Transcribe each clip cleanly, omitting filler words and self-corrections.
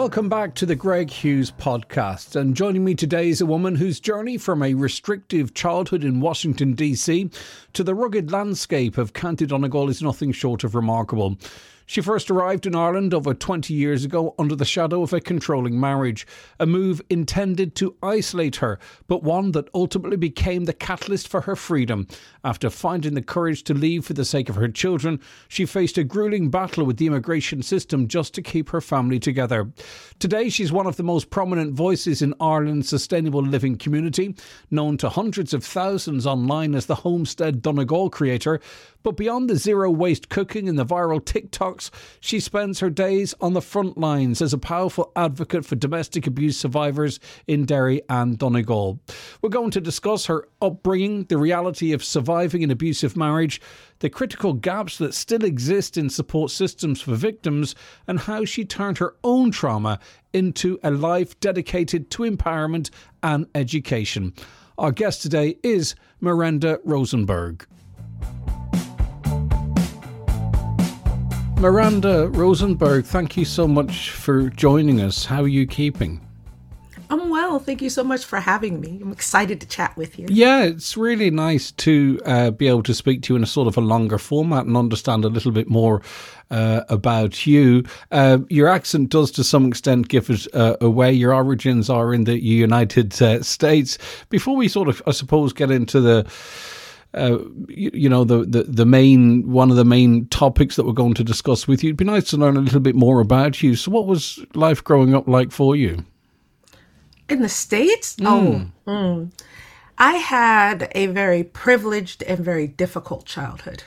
Welcome back to the Greg Hughes podcast. And joining me today is a woman whose journey from a restrictive childhood in Washington, D.C. to the rugged landscape of County Donegal is nothing short of remarkable. She first arrived in Ireland over 20 years ago under the shadow of a controlling marriage, a move intended to isolate her, but one that ultimately became the catalyst for her freedom. After finding the courage to leave for the sake of her children, she faced a grueling battle with the immigration system just to keep her family together. Today, she's one of the most prominent voices in Ireland's sustainable living community, known to hundreds of thousands online as the Homestead Donegal creator. But beyond the zero-waste cooking and the viral TikToks, she spends her days on the front lines as a powerful advocate for domestic abuse survivors in Derry and Donegal. We're going to discuss her upbringing, the reality of surviving an abusive marriage, the critical gaps that still exist in support systems for victims, and how she turned her own trauma into a life dedicated to empowerment and education. Our guest today is Miranda Rosenberg. Miranda Rosenberg, thank you so much for joining us. How are you keeping? I'm well. Thank you so much for having me. I'm excited to chat with you. Yeah, it's really nice to be able to speak to you in a sort of a longer format and understand a little bit more about you. Your accent does to some extent give it away. Your origins are in the United States. Before we sort of, I suppose, get into the the main one of the main topics that we're going to discuss with you, it'd be nice to learn a little bit more about you. So what was life growing up like for you? In the States? I had a very privileged and very difficult childhood.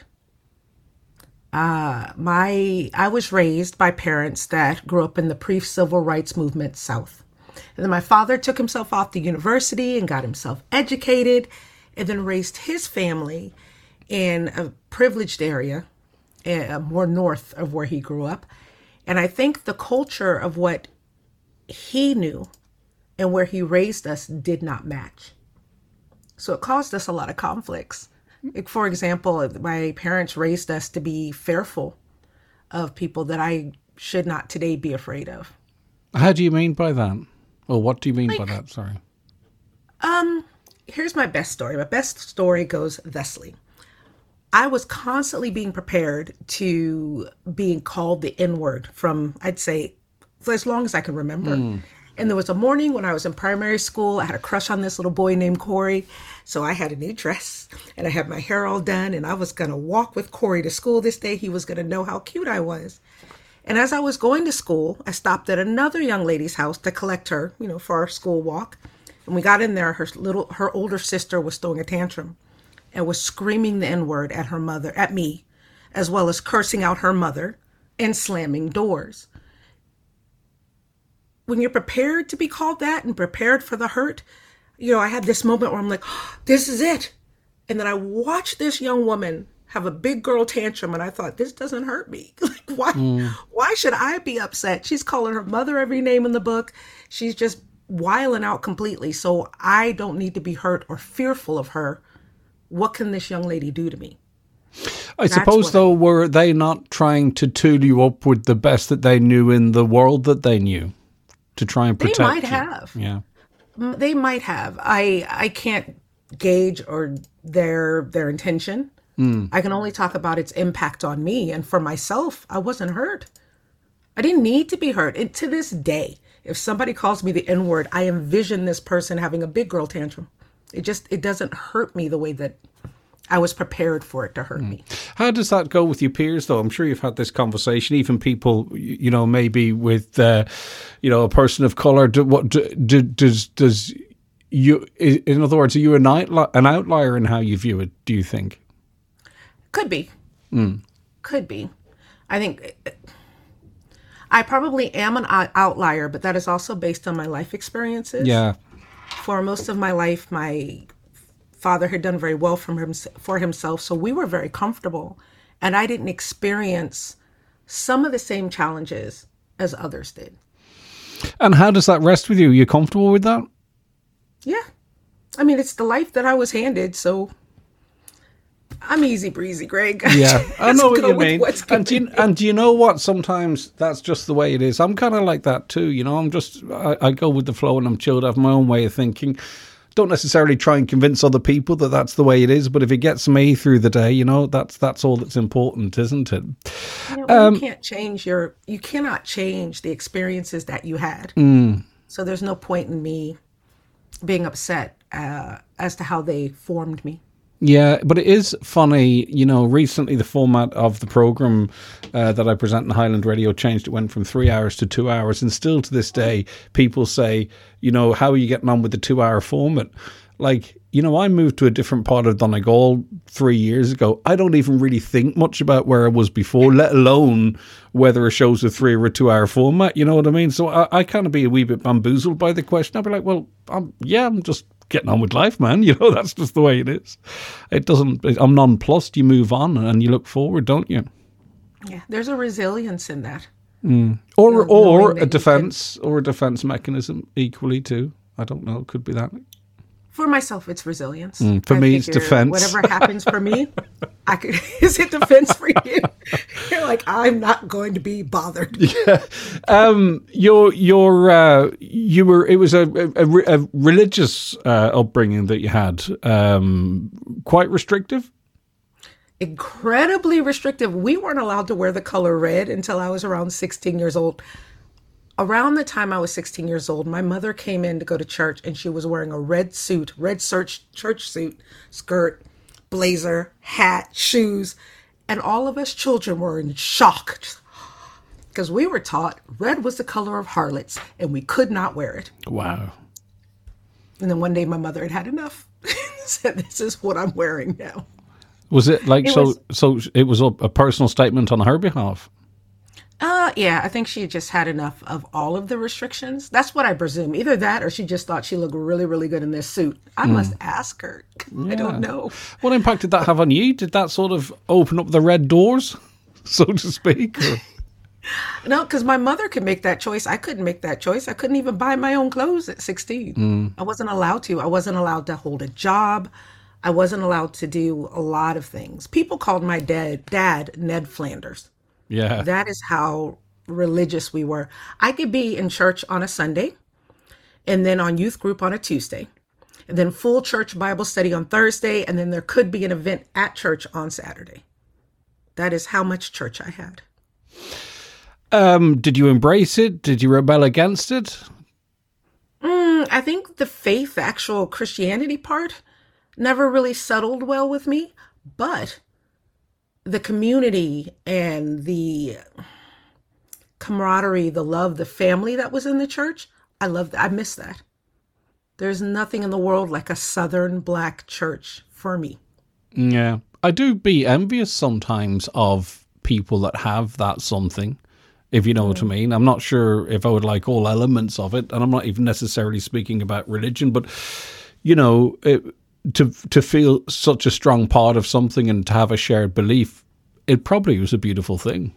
I was raised by parents that grew up in the pre-civil rights movement South. And then my father took himself off to university and got himself educated, and then raised his family in a privileged area, more north of where he grew up. And I think the culture of what he knew and where he raised us did not match. So it caused us a lot of conflicts. Like, for example, my parents raised us to be fearful of people that I should not today be afraid of. How do you mean by that? Or what do you mean by that? Sorry. Here's my best story. My best story goes thusly. I was constantly being prepared to being called the N-word from, I'd say, for as long as I can remember. And there was a morning when I was in primary school. I had a crush on this little boy named Corey. So I had a new dress and I had my hair all done. And I was going to walk with Corey to school this day. He was going to know how cute I was. And as I was going to school, I stopped at another young lady's house to collect her, for our school walk. And we got in there, her older sister was throwing a tantrum and was screaming the N-word at me, as well as cursing out her mother and slamming doors. When you're prepared to be called that and prepared for the hurt, I had this moment where I'm like, oh, this is it. And then I watched this young woman have a big girl tantrum, and I thought, this doesn't hurt me. Why should I be upset? She's calling her mother every name in the book. She's just wiling out completely. So I don't need to be hurt or fearful of her. What can this young lady do to me? I suppose, though, were they not trying to tool you up with the best that they knew in the world that they knew to try and protect you? They might have. Yeah. They might have. I can't gauge or their intention. I can only talk about its impact on me. And for myself, I wasn't hurt. I didn't need to be hurt. And to this day, if somebody calls me the N-word, I envision this person having a big girl tantrum. It doesn't hurt me the way that I was prepared for it to hurt me. How does that go with your peers, though? I'm sure you've had this conversation, even people, maybe with, a person of colour. Does you, in other words, are you an outlier in how you view it, do you think? Could be. Could be. I think I probably am an outlier, but that is also based on my life experiences. Yeah. For most of my life, my father had done very well for himself, so we were very comfortable, and I didn't experience some of the same challenges as others did. And how does that rest with you? Are you comfortable with that? Yeah. I mean, it's the life that I was handed, so I'm easy breezy, Greg. Yeah, I know what you mean. And and do you know what? Sometimes that's just the way it is. I'm kind of like that too. You know, I go with the flow and I'm chilled. I have my own way of thinking. Don't necessarily try and convince other people that that's the way it is, but if it gets me through the day, you know, that's all that's important, isn't it? You cannot change the experiences that you had. So there's no point in me being upset as to how they formed me. Yeah, but it is funny, you know, recently the format of the programme that I present in Highland Radio changed. It went from 3 hours to 2 hours. And still to this day, people say, you know, how are you getting on with the 2 hour format? Like, you know, I moved to a different part of Donegal 3 years ago. I don't even really think much about where I was before, let alone whether a show's a 3 or a 2 hour format. You know what I mean? So I kind of be a wee bit bamboozled by the question. I'd be like, well, I'm just getting on with life, man. You know, that's just the way it is. I'm nonplussed. You move on and you look forward, don't you? Yeah, there's a resilience in that. Or a defense mechanism equally too. I don't know. It could be that. For myself, it's resilience. For me, it's defense. Whatever happens for me, is it defense for you? You're like, I'm not going to be bothered. Yeah. It was a religious upbringing that you had. Quite restrictive? Incredibly restrictive. We weren't allowed to wear the color red until I was around 16 years old. Around the time I was 16 years old, my mother came in to go to church and she was wearing a red church suit, skirt, blazer, hat, shoes. And all of us children were in shock because we were taught red was the color of harlots and we could not wear it. Wow. And then one day my mother had enough. Said, this is what I'm wearing now. Was it like, so it was a personal statement on her behalf? Yeah, I think she just had enough of all of the restrictions. That's what I presume. Either that or she just thought she looked really, really good in this suit. I must ask her. Yeah. I don't know. What impact did that have on you? Did that sort of open up the red doors, so to speak? No, because my mother could make that choice. I couldn't make that choice. I couldn't even buy my own clothes at 16. I wasn't allowed to. I wasn't allowed to hold a job. I wasn't allowed to do a lot of things. People called my dad Ned Flanders. Yeah. That is how religious we were. I could be in church on a Sunday and then on youth group on a Tuesday and then full church Bible study on Thursday. And then there could be an event at church on Saturday. That is how much church I had. Did you embrace it? Did you rebel against it? I think the faith, the actual Christianity part never really settled well with me, but the community and the camaraderie, the love, the family that was in the church, I loved that. I miss that. There's nothing in the world like a Southern Black church for me. Yeah. I do be envious sometimes of people that have that something, if you know what I mean. I'm not sure if I would like all elements of it, and I'm not even necessarily speaking about religion, but, you know, to feel such a strong part of something and to have a shared belief, it probably was a beautiful thing.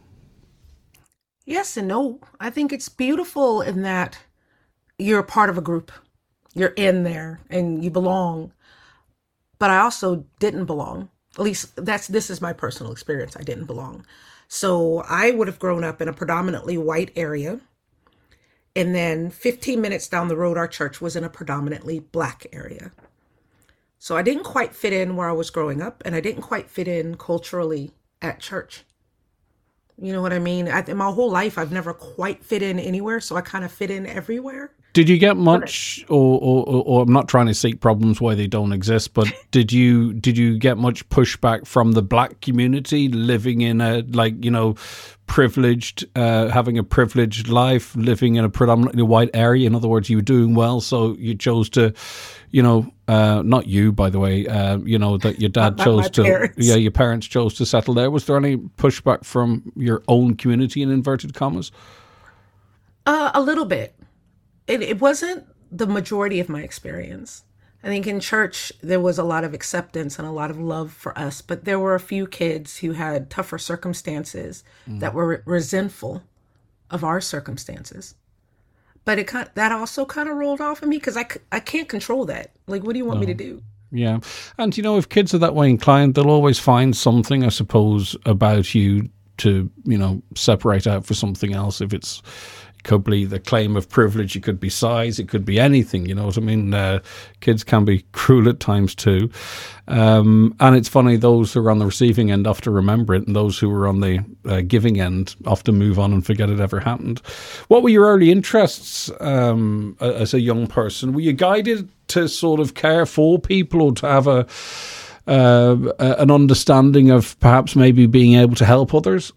Yes and no. I think it's beautiful in that you're a part of a group. You're in there and you belong. But I also didn't belong. At least this is my personal experience. I didn't belong. So I would have grown up in a predominantly white area. And then 15 minutes down the road, our church was in a predominantly Black area. So I didn't quite fit in where I was growing up, and I didn't quite fit in culturally at church. You know what I mean? In my whole life, I've never quite fit in anywhere, so I kind of fit in everywhere. Did you get much, or I'm not trying to seek problems why they don't exist, but did you get much pushback from the Black community living in a, like, you know, privileged, having a privileged life, living in a predominantly white area? In other words, you were doing well, so you chose to, you know, not you, by the way, you know, that your dad chose to, your parents chose to settle there. Was there any pushback from your own community, in inverted commas? A little bit. It wasn't the majority of my experience. I think in church, there was a lot of acceptance and a lot of love for us, but there were a few kids who had tougher circumstances that were resentful of our circumstances. But that also kind of rolled off of me because I can't control that. Like, what do you want me to do? Yeah. And, if kids are that way inclined, they'll always find something, I suppose, about you to, separate out for something else. If it could be the claim of privilege, it could be size, it could be anything, you know what I mean? Kids can be cruel at times too. And it's funny, those who are on the receiving end often remember it, and those who are on the giving end often move on and forget it ever happened. What were your early interests as a young person? Were you guided to sort of care for people, or to have an understanding of perhaps maybe being able to help others?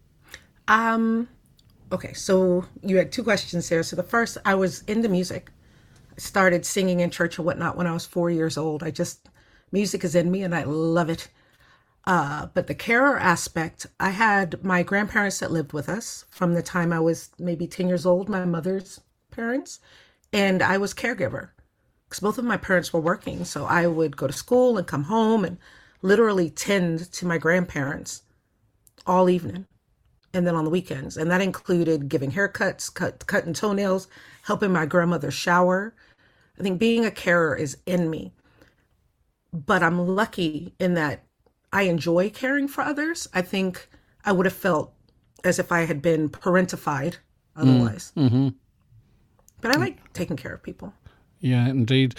Okay, so you had two questions there. So the first, I was into music. I started singing in church and whatnot when I was 4 years old. Music is in me and I love it. But the carer aspect, I had my grandparents that lived with us from the time I was maybe 10 years old, my mother's parents, and I was caregiver because both of my parents were working. So I would go to school and come home and literally tend to my grandparents all evening. And then on the weekends. And that included giving haircuts, cutting toenails, helping my grandmother shower. I think being a carer is in me. But I'm lucky in that I enjoy caring for others. I think I would have felt as if I had been parentified otherwise. Mm-hmm. But I like taking care of people. Yeah, indeed.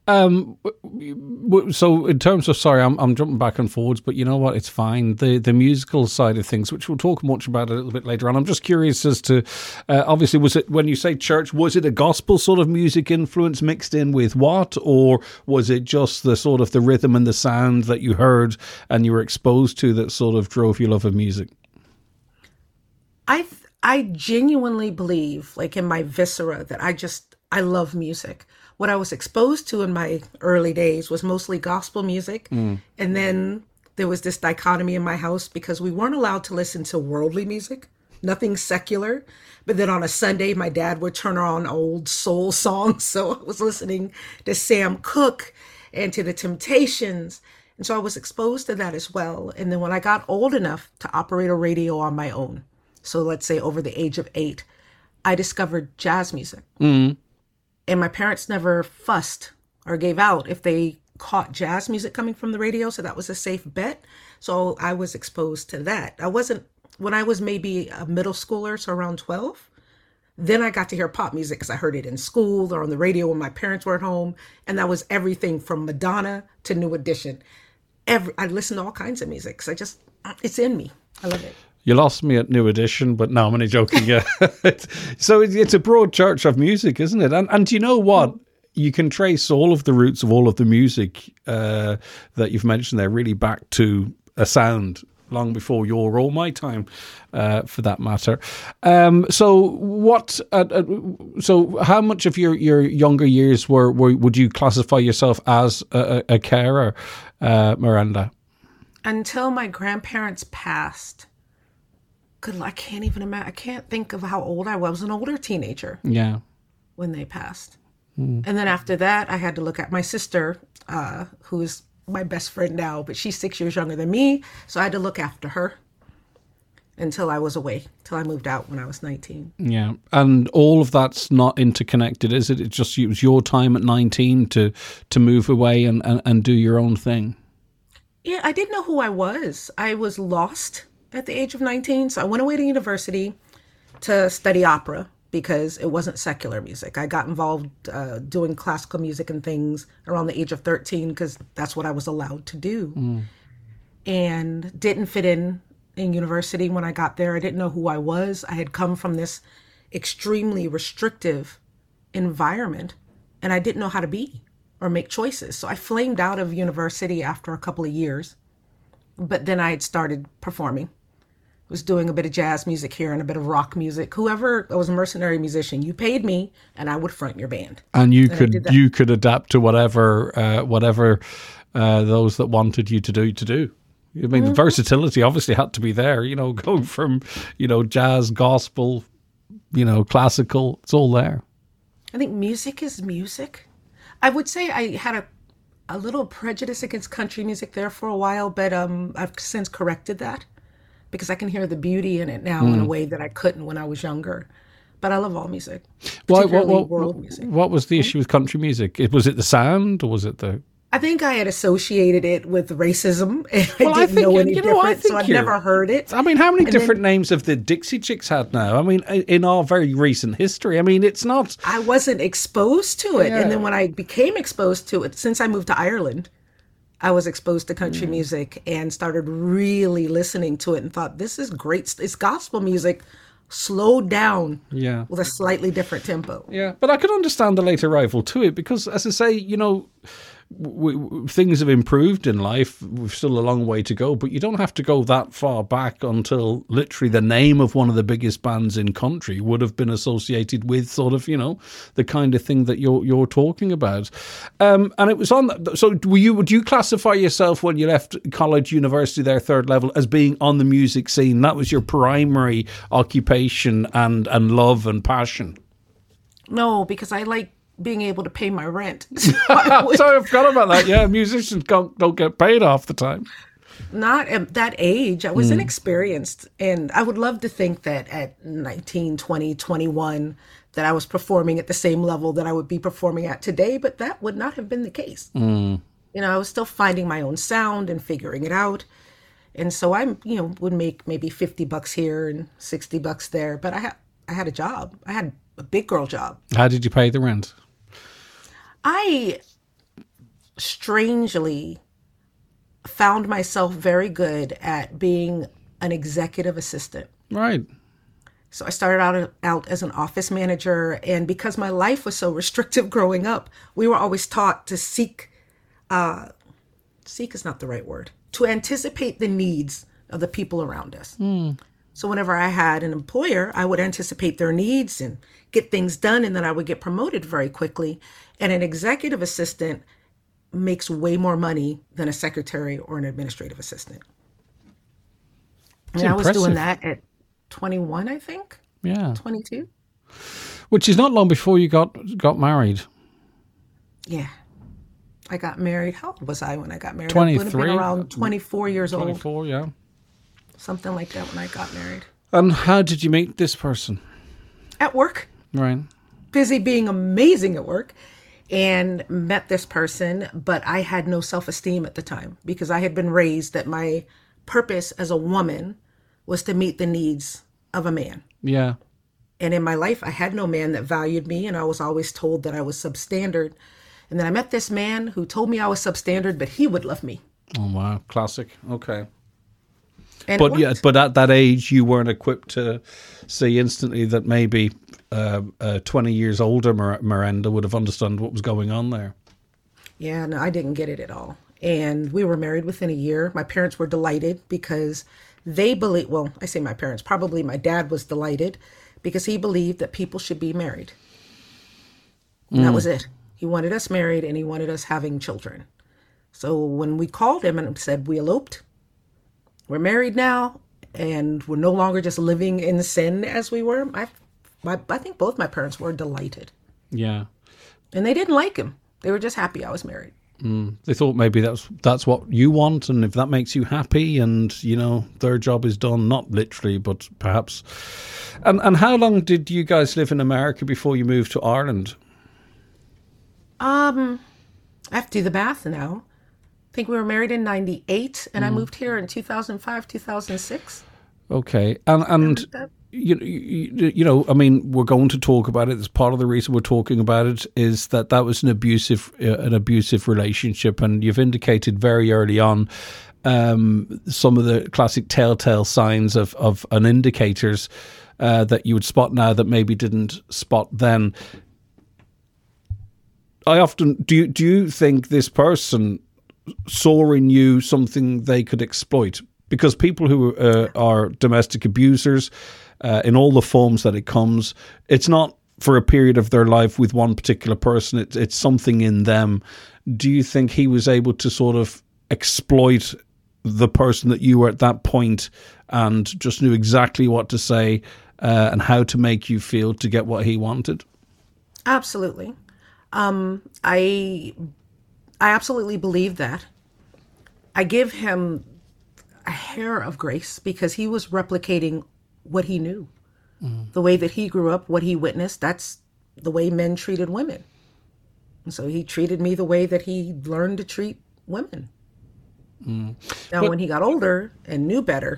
So in terms of, sorry, I'm jumping back and forwards, but you know what? It's fine. The musical side of things, which we'll talk much about a little bit later on. I'm just curious as to, obviously, was it, when you say church, was it a gospel sort of music influence mixed in with what? Or was it just the sort of the rhythm and the sound that you heard and you were exposed to that sort of drove your love of music? I genuinely believe, like in my viscera, that I love music. What I was exposed to in my early days was mostly gospel music. And then there was this dichotomy in my house because we weren't allowed to listen to worldly music, nothing secular. But then on a Sunday, my dad would turn on old soul songs. So I was listening to Sam Cooke and to the Temptations. And so I was exposed to that as well. And then when I got old enough to operate a radio on my own, so let's say over the age of 8, I discovered jazz music. And my parents never fussed or gave out if they caught jazz music coming from the radio. So that was a safe bet. So I was exposed to that. When I was maybe a middle schooler, so around 12, then I got to hear pop music because I heard it in school or on the radio when my parents were at home. And that was everything from Madonna to New Edition. I listened to all kinds of music because it's in me. I love it. You lost me at New Edition, but no, I'm only joking. Yeah. So it's a broad church of music, isn't it? And you know what? You can trace all of the roots of all of the music that you've mentioned there really back to a sound long before your or my time, for that matter. So how much of your younger years would you classify yourself as a carer, Miranda? Until my grandparents passed. I can't even imagine. I can't think of how old I was. I was an older teenager. Yeah. When they passed. And then after that, I had to look at my sister, who is my best friend now, but she's 6 years younger than me. So I had to look after her until I was away, till I moved out when I was 19. Yeah. And all of that's not interconnected, is it? It was your time at 19 to move away and do your own thing. Yeah, I didn't know who I was. I was lost at the age of 19. So I went away to university to study opera because it wasn't secular music. I got involved doing classical music and things around the age of 13 because that's what I was allowed to do. And didn't fit in university when I got there. I didn't know who I was. I had come from this extremely restrictive environment and I didn't know how to be or make choices. So I flamed out of university after a couple of years, but then I had started performing. Was doing a bit of jazz music here and a bit of rock music. Whoever I was a mercenary musician, you paid me and I would front your band. And you could adapt to whatever those that wanted you to do. I mean, the versatility obviously had to be there, going from, jazz, gospel, classical, it's all there. I think music is music. I would say I had a little prejudice against country music there for a while, but I've since corrected that. Because I can hear the beauty in it now in a way that I couldn't when I was younger. But I love all music, particularly world music. What was the issue with country music? Was it the sound or was it the... I think I had associated it with racism, and Well, I I didn't think know you any know. I different, so think I've you're. never heard it. I mean, how many And then different names have the Dixie Chicks had now? I mean, in our very recent history. I mean, it's not. I wasn't exposed to it. And Yeah. then when I became exposed to it, since I moved to Ireland, I was exposed to country music and started really listening to it and thought, this is great. It's gospel music slowed down Yeah. with a slightly different tempo. Yeah, but I could understand the late arrival to it because, as I say, things have improved in life. We've still a long way to go, but you don't have to go that far back until literally the name of one of the biggest bands in country would have been associated with sort of, the kind of thing that you're talking about. And it was on that. So would you classify yourself when you left college, university, there, third level, as being on the music scene? That was your primary occupation and love and passion? No, because I like being able to pay my rent. Sorry, I forgot about that. Yeah, musicians don't get paid half the time. Not at that age. I was inexperienced. And I would love to think that at 19, 20, 21, that I was performing at the same level that I would be performing at today, but that would not have been the case. I was still finding my own sound and figuring it out. And so would make maybe $50 here and $60 there, but I had a job. I had a big girl job. How did you pay the rent? I strangely found myself very good at being an executive assistant. Right. So I started out as an office manager, and because my life was so restrictive growing up, we were always taught to seek is not the right word, to anticipate the needs of the people around us. So whenever I had an employer, I would anticipate their needs and get things done, and then I would get promoted very quickly. And an executive assistant makes way more money than a secretary or an administrative assistant. And I was doing that at 21, I think. Yeah. 22. Which is not long before you got married. Yeah. I got married. How old was I when I got married? 23. I would have been around 24 years 24, old. yeah. Something like that when I got married. And how did you meet this person? At work. Right. Busy being amazing at work, and met this person, but I had no self-esteem at the time because I had been raised that my purpose as a woman was to meet the needs of a man. Yeah. And in my life, I had no man that valued me, and I was always told that I was substandard. And then I met this man who told me I was substandard, but he would love me. Oh, wow. Classic. Okay. And but at that age, you weren't equipped to see instantly that maybe 20 years older Miranda would have understood what was going on there. Yeah, no, I didn't get it at all. And we were married within a year. My parents were delighted because they believe, well, I say my parents, probably my dad was delighted because he believed that people should be married. And that was it. He wanted us married and he wanted us having children. So when we called him and said we eloped, we're married now, and we're no longer just living in sin as we were, I think both my parents were delighted. Yeah. And they didn't like him. They were just happy I was married. They thought maybe that's what you want, and if that makes you happy, and their job is done, not literally, but perhaps. And how long did you guys live in America before you moved to Ireland? I have to do the math now. I think we were married in 98, and I moved here in 2005, 2006. Okay, and I mean, we're going to talk about it. It's part of the reason we're talking about it is that was an abusive relationship, and you've indicated very early on some of the classic telltale signs of and indicators that you would spot now that maybe didn't spot then. I often do you think this person saw in you something they could exploit? Because people who are domestic abusers, in all the forms that it comes, it's not for a period of their life with one particular person. It's something in them. Do you think he was able to sort of exploit the person that you were at that point and just knew exactly what to say and how to make you feel to get what he wanted? Absolutely. I absolutely believe that. I give him a hair of grace because he was replicating what he knew. The way that he grew up, what he witnessed, that's the way men treated women. And so he treated me the way that he learned to treat women. Now, when he got older and knew better,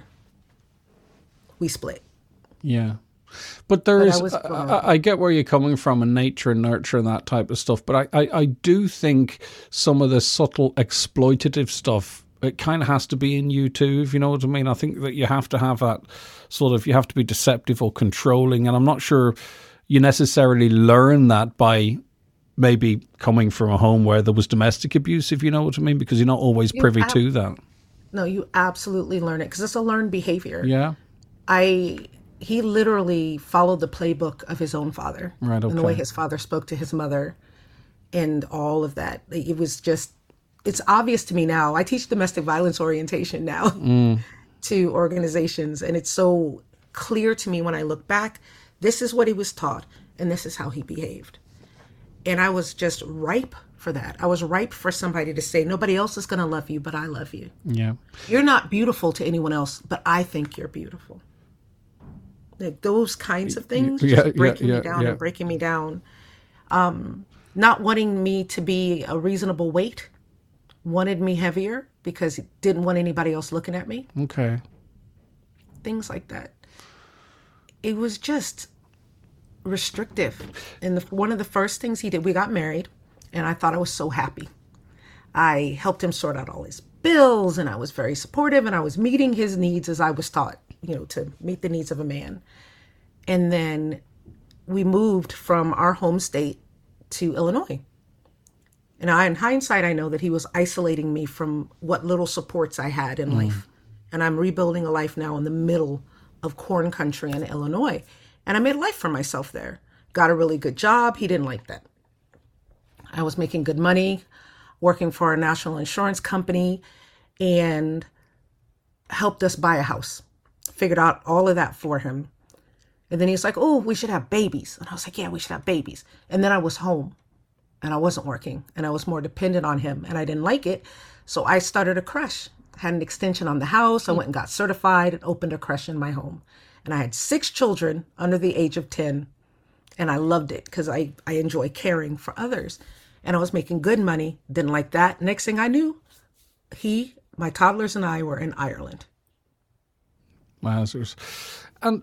we split. Yeah. But there But is, I get where you're coming from in nature and nurture and that type of stuff. But I do think some of the subtle exploitative stuff, it kind of has to be in you too, if you know what I mean. I think that you have to have that sort of, you have to be deceptive or controlling. And I'm not sure you necessarily learn that by maybe coming from a home where there was domestic abuse, if you know what I mean, because you're not always privy to that. No, you absolutely learn it because it's a learned behavior. Yeah. He literally followed the playbook of his own father. Right, okay. And the way his father spoke to his mother and all of that. It was just, it's obvious to me now. I teach domestic violence orientation now to organizations. And it's so clear to me when I look back, this is what he was taught and this is how he behaved. And I was just ripe for that. I was ripe for somebody to say, nobody else is going to love you, but I love you. Yeah. You're not beautiful to anyone else, but I think you're beautiful. Like those kinds of things, just breaking me down and breaking me down. Not wanting me to be a reasonable weight, wanted me heavier because he didn't want anybody else looking at me. Okay. Things like that. It was just restrictive. And one of the first things he did, we got married, and I thought I was so happy. I helped him sort out all his bills, and I was very supportive, and I was meeting his needs as I was taught, to meet the needs of a man. And then we moved from our home state to Illinois. And in hindsight, I know that he was isolating me from what little supports I had in life. And I'm rebuilding a life now in the middle of corn country in Illinois. And I made a life for myself there. Got a really good job. He didn't like that. I was making good money, working for a national insurance company, and helped us buy a house. Figured out all of that for him. And then he's like, oh, we should have babies. And I was like, yeah, we should have babies. And then I was home and I wasn't working and I was more dependent on him and I didn't like it. So I started a creche, had an extension on the house. I went and got certified and opened a creche in my home. And I had 6 children under the age of 10. And I loved it because I enjoy caring for others. And I was making good money. Didn't like that. Next thing I knew, my toddlers and I were in Ireland. Wowzers. And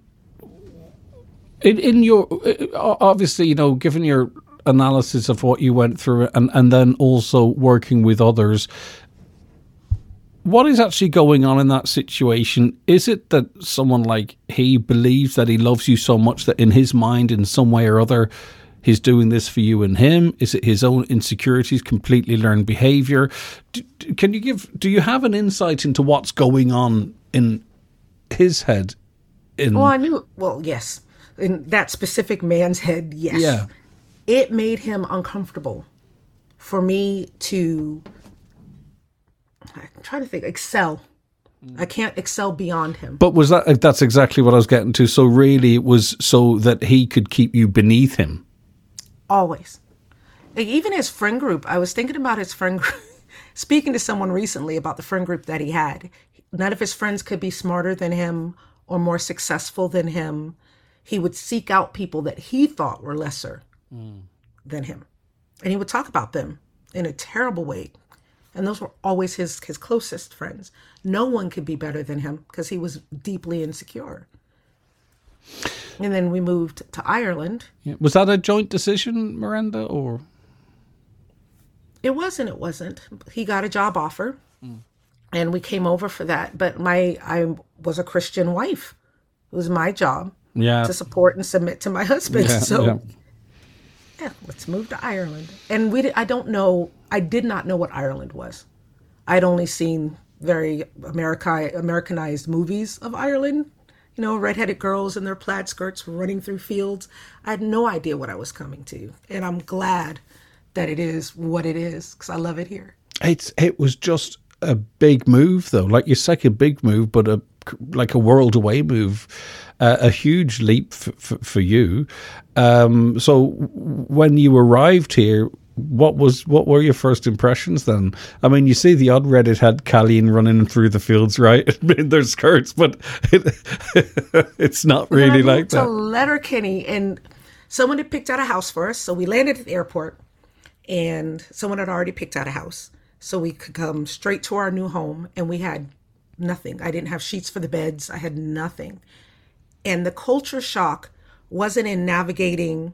in your, obviously, given your analysis of what you went through and then also working with others, what is actually going on in that situation? Is it that someone like he believes that he loves you so much that in his mind, in some way or other, he's doing this for you and him? Is it his own insecurities, completely learned behavior? Do you have an insight into what's going on in his head? Yes. In that specific man's head, yes. Yeah. It made him uncomfortable for me to, I'm trying to think, excel. I can't excel beyond him. But that's exactly what I was getting to. So really it was so that he could keep you beneath him. Always. Like even his friend group, I was thinking about his friend group, speaking to someone recently about the friend group that he had. None of his friends could be smarter than him or more successful than him. He would seek out people that he thought were lesser than him. And he would talk about them in a terrible way. And those were always his closest friends. No one could be better than him because he was deeply insecure. And then we moved to Ireland. Yeah. Was that a joint decision, Miranda, or? It wasn't. He got a job offer and we came over for that. But I was a Christian wife. It was my job to support and submit to my husband. Let's move to Ireland. And I did not know what Ireland was. I'd only seen very Americanized movies of Ireland. Redheaded girls in their plaid skirts running through fields. I had no idea what I was coming to. And I'm glad that it is what it is because I love it here. It was just a big move, though. Like you say, a big move, but a world away move. A huge leap for you. So when you arrived here, what were your first impressions then? I mean, you see the odd redhead Calleen running through the fields, right, in their skirts, but it's not really like that. To Letterkenny, and someone had picked out a house for us, so we landed at the airport, and someone had already picked out a house. So we could come straight to our new home, and we had nothing. I didn't have sheets for the beds. I had nothing. And the culture shock wasn't in navigating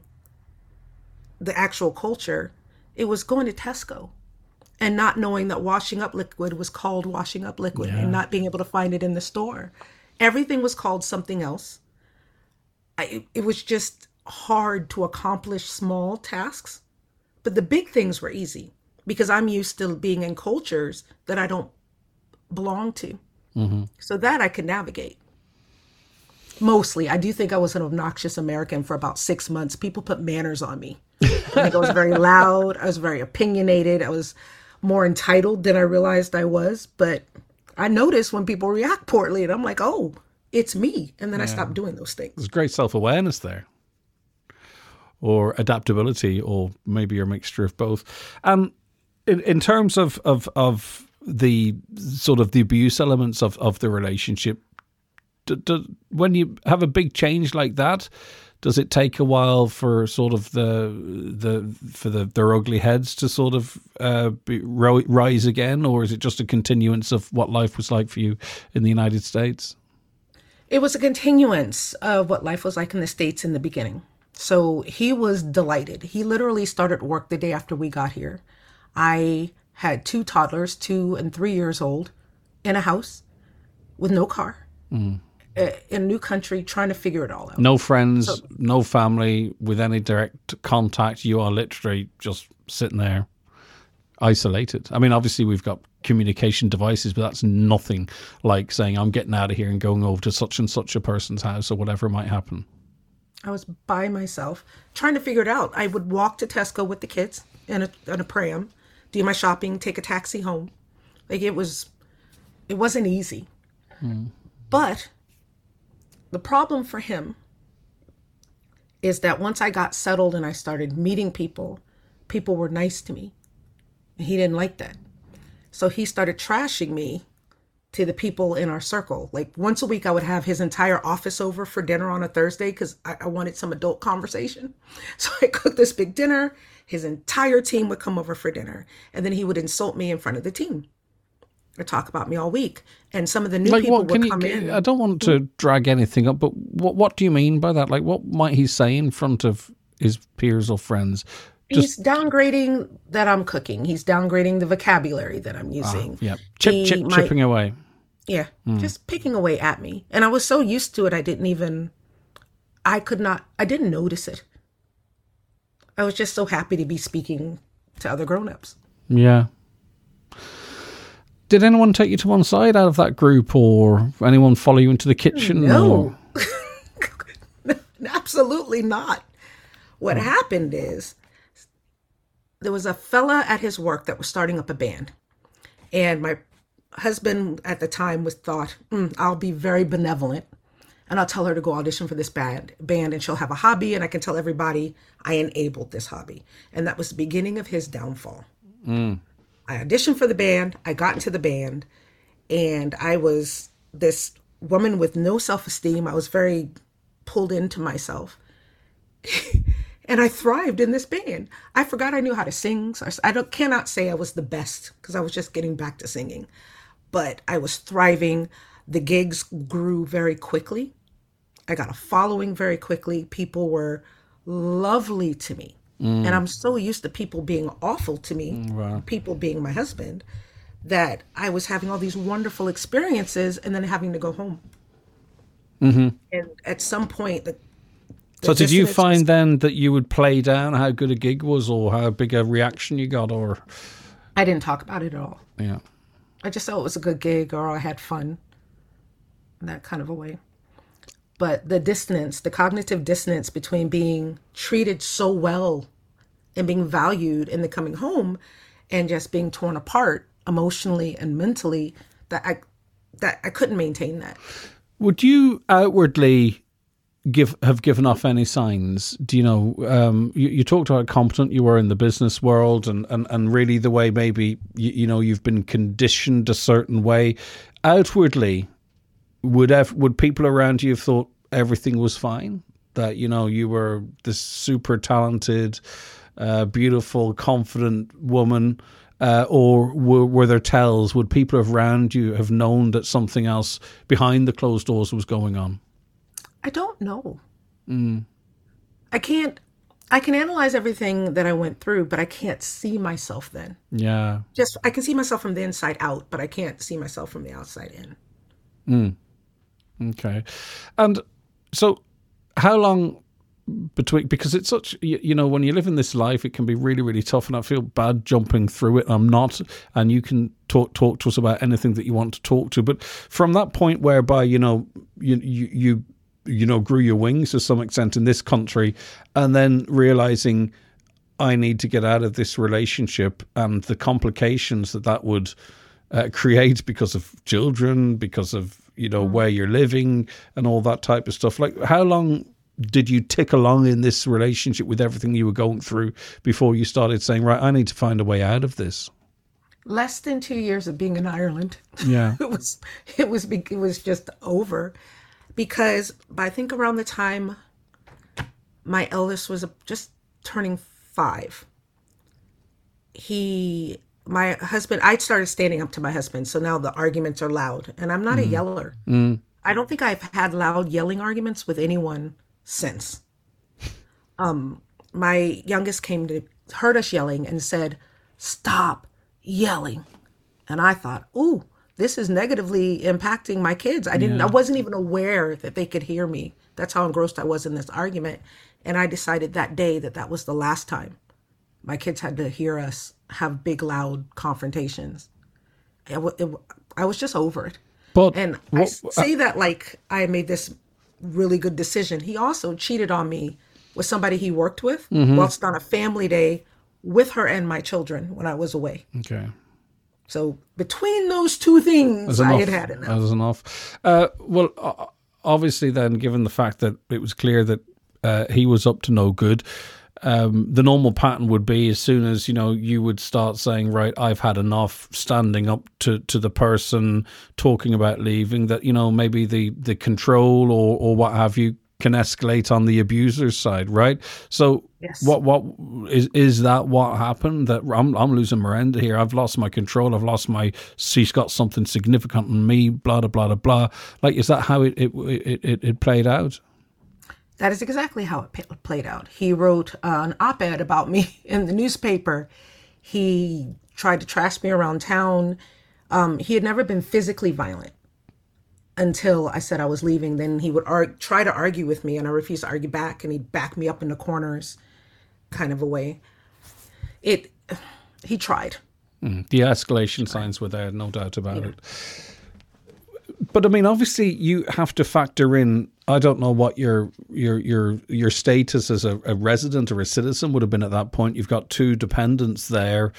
the actual culture. It was going to Tesco and not knowing that washing up liquid was called washing up liquid and not being able to find it in the store. Everything was called something else. It was just hard to accomplish small tasks, but the big things were easy because I'm used to being in cultures that I don't belong to. So that I could navigate. Mostly, I do think I was an obnoxious American for about 6 months. People put manners on me. I think I was very loud. I was very opinionated. I was more entitled than I realized I was. But I noticed when people react poorly, and I'm like, oh, it's me. And then I stopped doing those things. There's great self-awareness there, or adaptability, or maybe a mixture of both. In terms of the sort of the abuse elements of the relationship, when you have a big change like that, does it take a while for sort of their ugly heads to sort of rise again, or is it just a continuance of what life was like for you in the United States? It was a continuance of what life was like in the States in the beginning. So he was delighted. He literally started work the day after we got here. I had 2 toddlers, 2 and 3 years old, in a house with no car. In a new country, trying to figure it all out. No friends, no family with any direct contact. You are literally just sitting there, isolated. I mean, obviously we've got communication devices, but that's nothing like saying I'm getting out of here and going over to such and such a person's house or whatever might happen. I was by myself, trying to figure it out. I would walk to Tesco with the kids in a pram, do my shopping, take a taxi home. Like it wasn't easy. But the problem for him is that once I got settled and I started meeting people, people were nice to me. And he didn't like that. So he started trashing me to the people in our circle. Like once a week, I would have his entire office over for dinner on a Thursday because I wanted some adult conversation. So I cooked this big dinner. His entire team would come over for dinner. And then he would insult me in front of the team or talk about me all week. And some of the new people would come in. I don't want to drag anything up, but what do you mean by that? Like, what might he say in front of his peers or friends? He's downgrading that I'm cooking. He's downgrading the vocabulary that I'm using. Chipping away. Yeah, just picking away at me. And I was so used to it, I didn't notice it. I was just so happy to be speaking to other grown-ups. Yeah. Did anyone take you to one side out of that group, or anyone follow you into the kitchen? No. Absolutely not. What happened is there was a fella at his work that was starting up a band. And my husband at the time thought, I'll be very benevolent and I'll tell her to go audition for this band and she'll have a hobby and I can tell everybody I enabled this hobby. And that was the beginning of his downfall. I auditioned for the band. I got into the band and I was this woman with no self-esteem. I was very pulled into myself. And I thrived in this band. I forgot I knew how to sing. So I cannot say I was the best because I was just getting back to singing. But I was thriving. The gigs grew very quickly. I got a following very quickly. People were lovely to me. And I'm so used to people being awful to me, people being my husband, that I was having all these wonderful experiences and then having to go home. And at some point, so did you find then that you would play down how good a gig was or how big a reaction you got? Or I didn't talk about it at all. Yeah. I just thought it was a good gig or I had fun in that kind of a way. But the cognitive dissonance between being treated so well and being valued and then coming home and just being torn apart emotionally and mentally, that I couldn't maintain that. Would you outwardly have given off any signs? Do you know, you talked about how competent you were in the business world and really the way maybe, you've been conditioned a certain way. Outwardly, would people around you have thought everything was fine? That, you were this super talented beautiful, confident woman? Or were there tells? Would people around you have known that something else behind the closed doors was going on? I don't know. I can analyze everything that I went through, but I can't see myself then. Yeah. Just, I can see myself from the inside out, but I can't see myself from the outside in. Okay. And so how long between, because it's such, you know, when you live in this life, it can be really, really tough, and I feel bad jumping through it. I'm not, and you can talk to us about anything that you want to talk to, but from that point whereby, you know, you grew your wings to some extent in this country, and then realizing I need to get out of this relationship and the complications that would create because of children, because of, you know, where you're living and all that type of stuff. Like, how long did you tick along in this relationship with everything you were going through before you started saying, right, I need to find a way out of this? Less than 2 years of being in Ireland. Yeah. it was just over, because I think around the time my eldest was just turning 5, my husband, I started standing up to my husband. So now the arguments are loud, and I'm not a yeller. I don't think I've had loud yelling arguments with anyone since. My youngest heard us yelling and said, "Stop yelling." And I thought, ooh, this is negatively impacting my kids. I wasn't even aware that they could hear me. That's how engrossed I was in this argument. And I decided that day that was the last time my kids had to hear us have big, loud confrontations. I was just over it. I say that like I made this really good decision. He also cheated on me with somebody he worked with whilst on a family day with her and my children when I was away. Okay. So between those two things, I had enough. That was enough. Well, obviously then, given the fact that it was clear that he was up to no good, the normal pattern would be, as soon as, you know, you would start saying, right, I've had enough, standing up to the person, talking about leaving, that, you know, maybe the control or what have you can escalate on the abuser's side, right? So yes. what is that what happened? That I'm losing Miranda here. I've lost my control. I've lost she's got something significant in me, blah, blah, blah, blah. Like, is that how it played out? That is exactly how it played out. He wrote an op-ed about me in the newspaper. He tried to trash me around town. He had never been physically violent until I said I was leaving. Then he would try to argue with me, and I refused to argue back, and he'd back me up in the corners, kind of a way. He tried. The escalation signs were there, no doubt about it. But I mean, obviously, you have to factor in. I don't know what your status as a resident or a citizen would have been at that point. You've got 2 dependents there.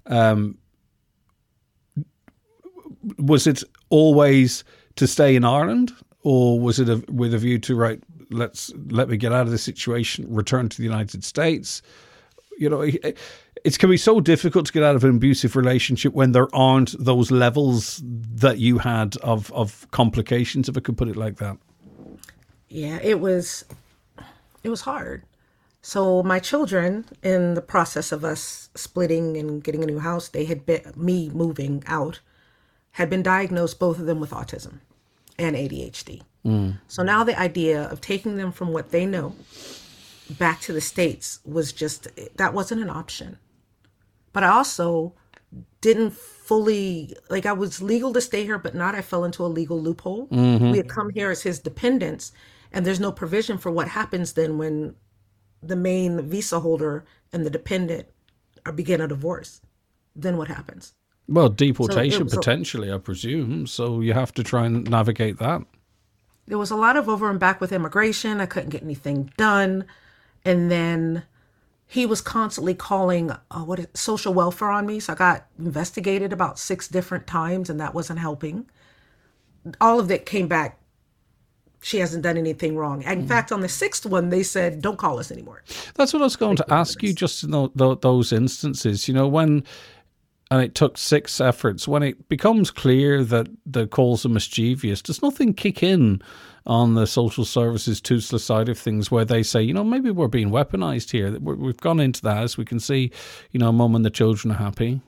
Was it always to stay in Ireland, or was it with a view to, right, let me get out of this situation, return to the United States? You know, it can be so difficult to get out of an abusive relationship when there aren't those levels that you had of complications, if I could put it like that. Yeah, it was hard. So my children, in the process of us splitting and getting a new house, me moving out, had been diagnosed, both of them, with autism and ADHD. So now the idea of taking them from what they know back to the States that wasn't an option. But I also didn't fully, I was legal to stay here, but I fell into a legal loophole. We had come here as his dependents, and there's no provision for what happens then when the main visa holder and the dependent begin a divorce. Then what happens? Well, deportation potentially, I presume. So you have to try and navigate that. There was a lot of over and back with immigration. I couldn't get anything done. And then he was constantly calling social welfare on me. So I got investigated about 6 different times, and that wasn't helping. All of that came back. She hasn't done anything wrong. In fact, on the 6th one, they said, don't call us anymore. That's what I was going to ask you, just in those instances. You know, when and it took 6 efforts. When it becomes clear that the calls are mischievous, does nothing kick in on the social services toothless side of things where they say, maybe we're being weaponized here? We've gone into the house, we can see, mum and the children are happy.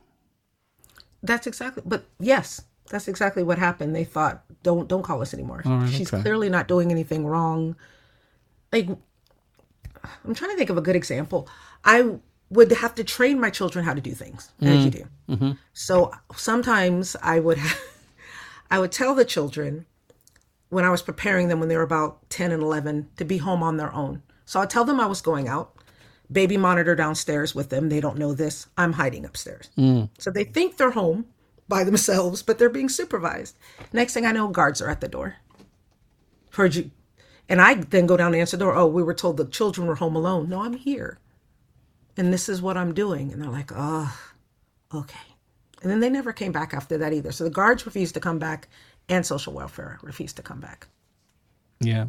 Yes, that's exactly what happened. They thought, don't call us anymore. Right, She's okay. clearly not doing anything wrong. Like, I'm trying to think of a good example. I would have to train my children how to do things, as you do. Mm-hmm. So sometimes I would tell the children when I was preparing them when they were about 10 and 11 to be home on their own. So I'd tell them I was going out, baby monitor downstairs with them. They don't know this. I'm hiding upstairs. So they think they're home by themselves, but they're being supervised. Next thing I know, guards are at the door. Heard you. And I then go down and answer the door. Oh, we were told the children were home alone. No, I'm here. And this is what I'm doing. And they're like, oh, okay. And then they never came back after that either. So the guards refused to come back and social welfare refused to come back. Yeah.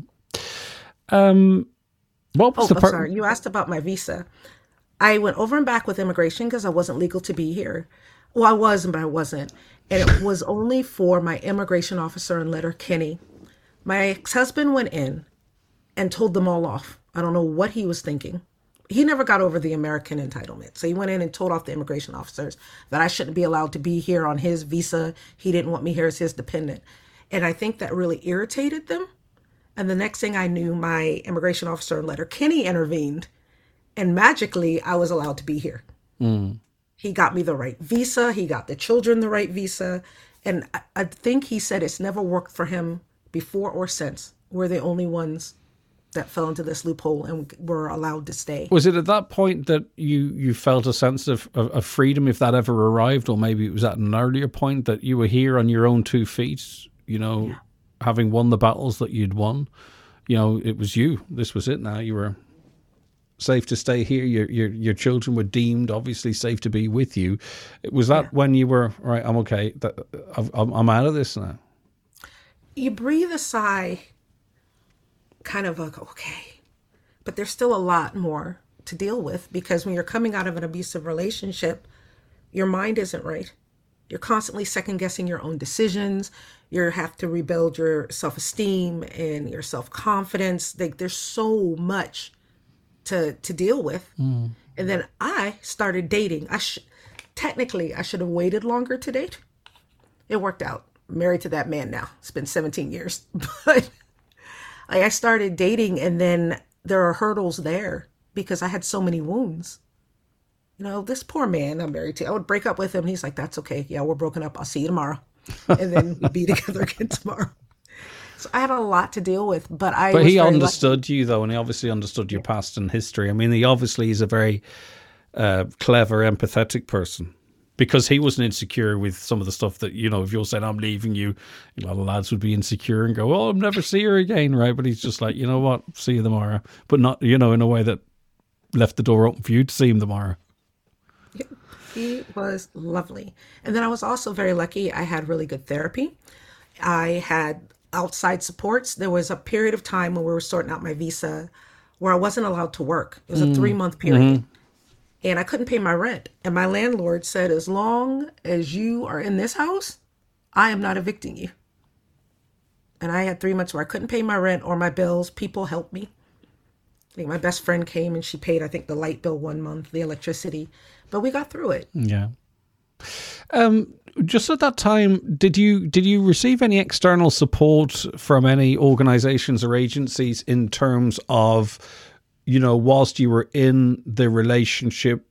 What was sorry. You asked about my visa. I went over and back with immigration because I wasn't legal to be here. Well, I was, but I wasn't. And it was only for my immigration officer in Letterkenny. My ex-husband went in and told them all off. I don't know what he was thinking. He never got over the American entitlement. So he went in and told off the immigration officers that I shouldn't be allowed to be here on his visa. He didn't want me here as his dependent. And I think that really irritated them. And the next thing I knew, my immigration officer in Letterkenny intervened. And magically, I was allowed to be here. He got me the right visa. He got the children the right visa. And I think he said it's never worked for him before or since. We're the only ones that fell into this loophole and were allowed to stay. Was it at that point that you felt a sense of freedom, if that ever arrived, or maybe it was at an earlier point that you were here on your own 2 feet, having won the battles that you'd won? It was you. This was it now. You were safe to stay here. Your children were deemed obviously safe to be with you. Was that when you were, right, I'm okay, I'm out of this now? You breathe a sigh, kind of like, okay, but there's still a lot more to deal with, because when you're coming out of an abusive relationship, your mind isn't right. You're constantly second guessing your own decisions. You have to rebuild your self-esteem and your self-confidence. There's so much to deal with. And then I started dating. Technically, I should have waited longer to date. It worked out. I'm married to that man now. It's been 17 years. But I started dating, and then there are hurdles there because I had so many wounds. This poor man I'm married to, I would break up with him. And he's like, that's okay. Yeah, we're broken up. I'll see you tomorrow. And then we'd be together again tomorrow. So I had a lot to deal with, but he understood you, though, and he obviously understood your past and history. I mean, he obviously is a very clever, empathetic person, because he wasn't insecure with some of the stuff that, if you're saying, I'm leaving you, a lot of lads would be insecure and go, oh, I'll never see her again, right? But he's just like, you know what, see you tomorrow. But not, in a way that left the door open for you to see him tomorrow. Yeah, he was lovely. And then I was also very lucky. I had really good therapy. I had outside supports. There was a period of time when we were sorting out my visa where I wasn't allowed to work. It was a 3-month period. And I couldn't pay my rent. And my landlord said, as long as you are in this house, I am not evicting you. And I had 3 months where I couldn't pay my rent or my bills. People helped me. I think my best friend came and she paid, I think, the light bill 1 month, the electricity. But we got through it. Yeah. Just at that time, did you receive any external support from any organizations or agencies in terms of, whilst you were in the relationship,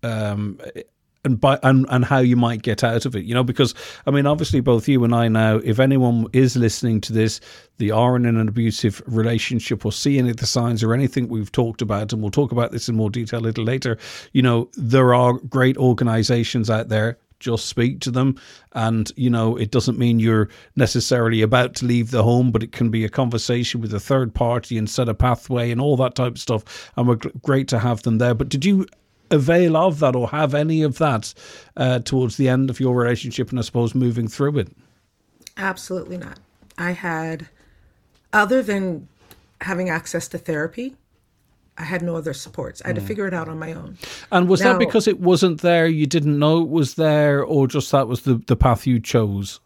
and how you might get out of it, because, I mean, obviously both you and I now, if anyone is listening to this, they are in an abusive relationship or see any of the signs or anything we've talked about, and we'll talk about this in more detail a little later, there are great organizations out there. Just speak to them, and it doesn't mean you're necessarily about to leave the home, but it can be a conversation with a third party and set a pathway and all that type of stuff, and we're great to have them there. But did you avail of that or have any of that towards the end of your relationship, and I suppose moving through it? Absolutely not. I had, other than having access to therapy, I had no other supports. I had to figure it out on my own. And was that because it wasn't there, you didn't know it was there, or just that was the path you chose?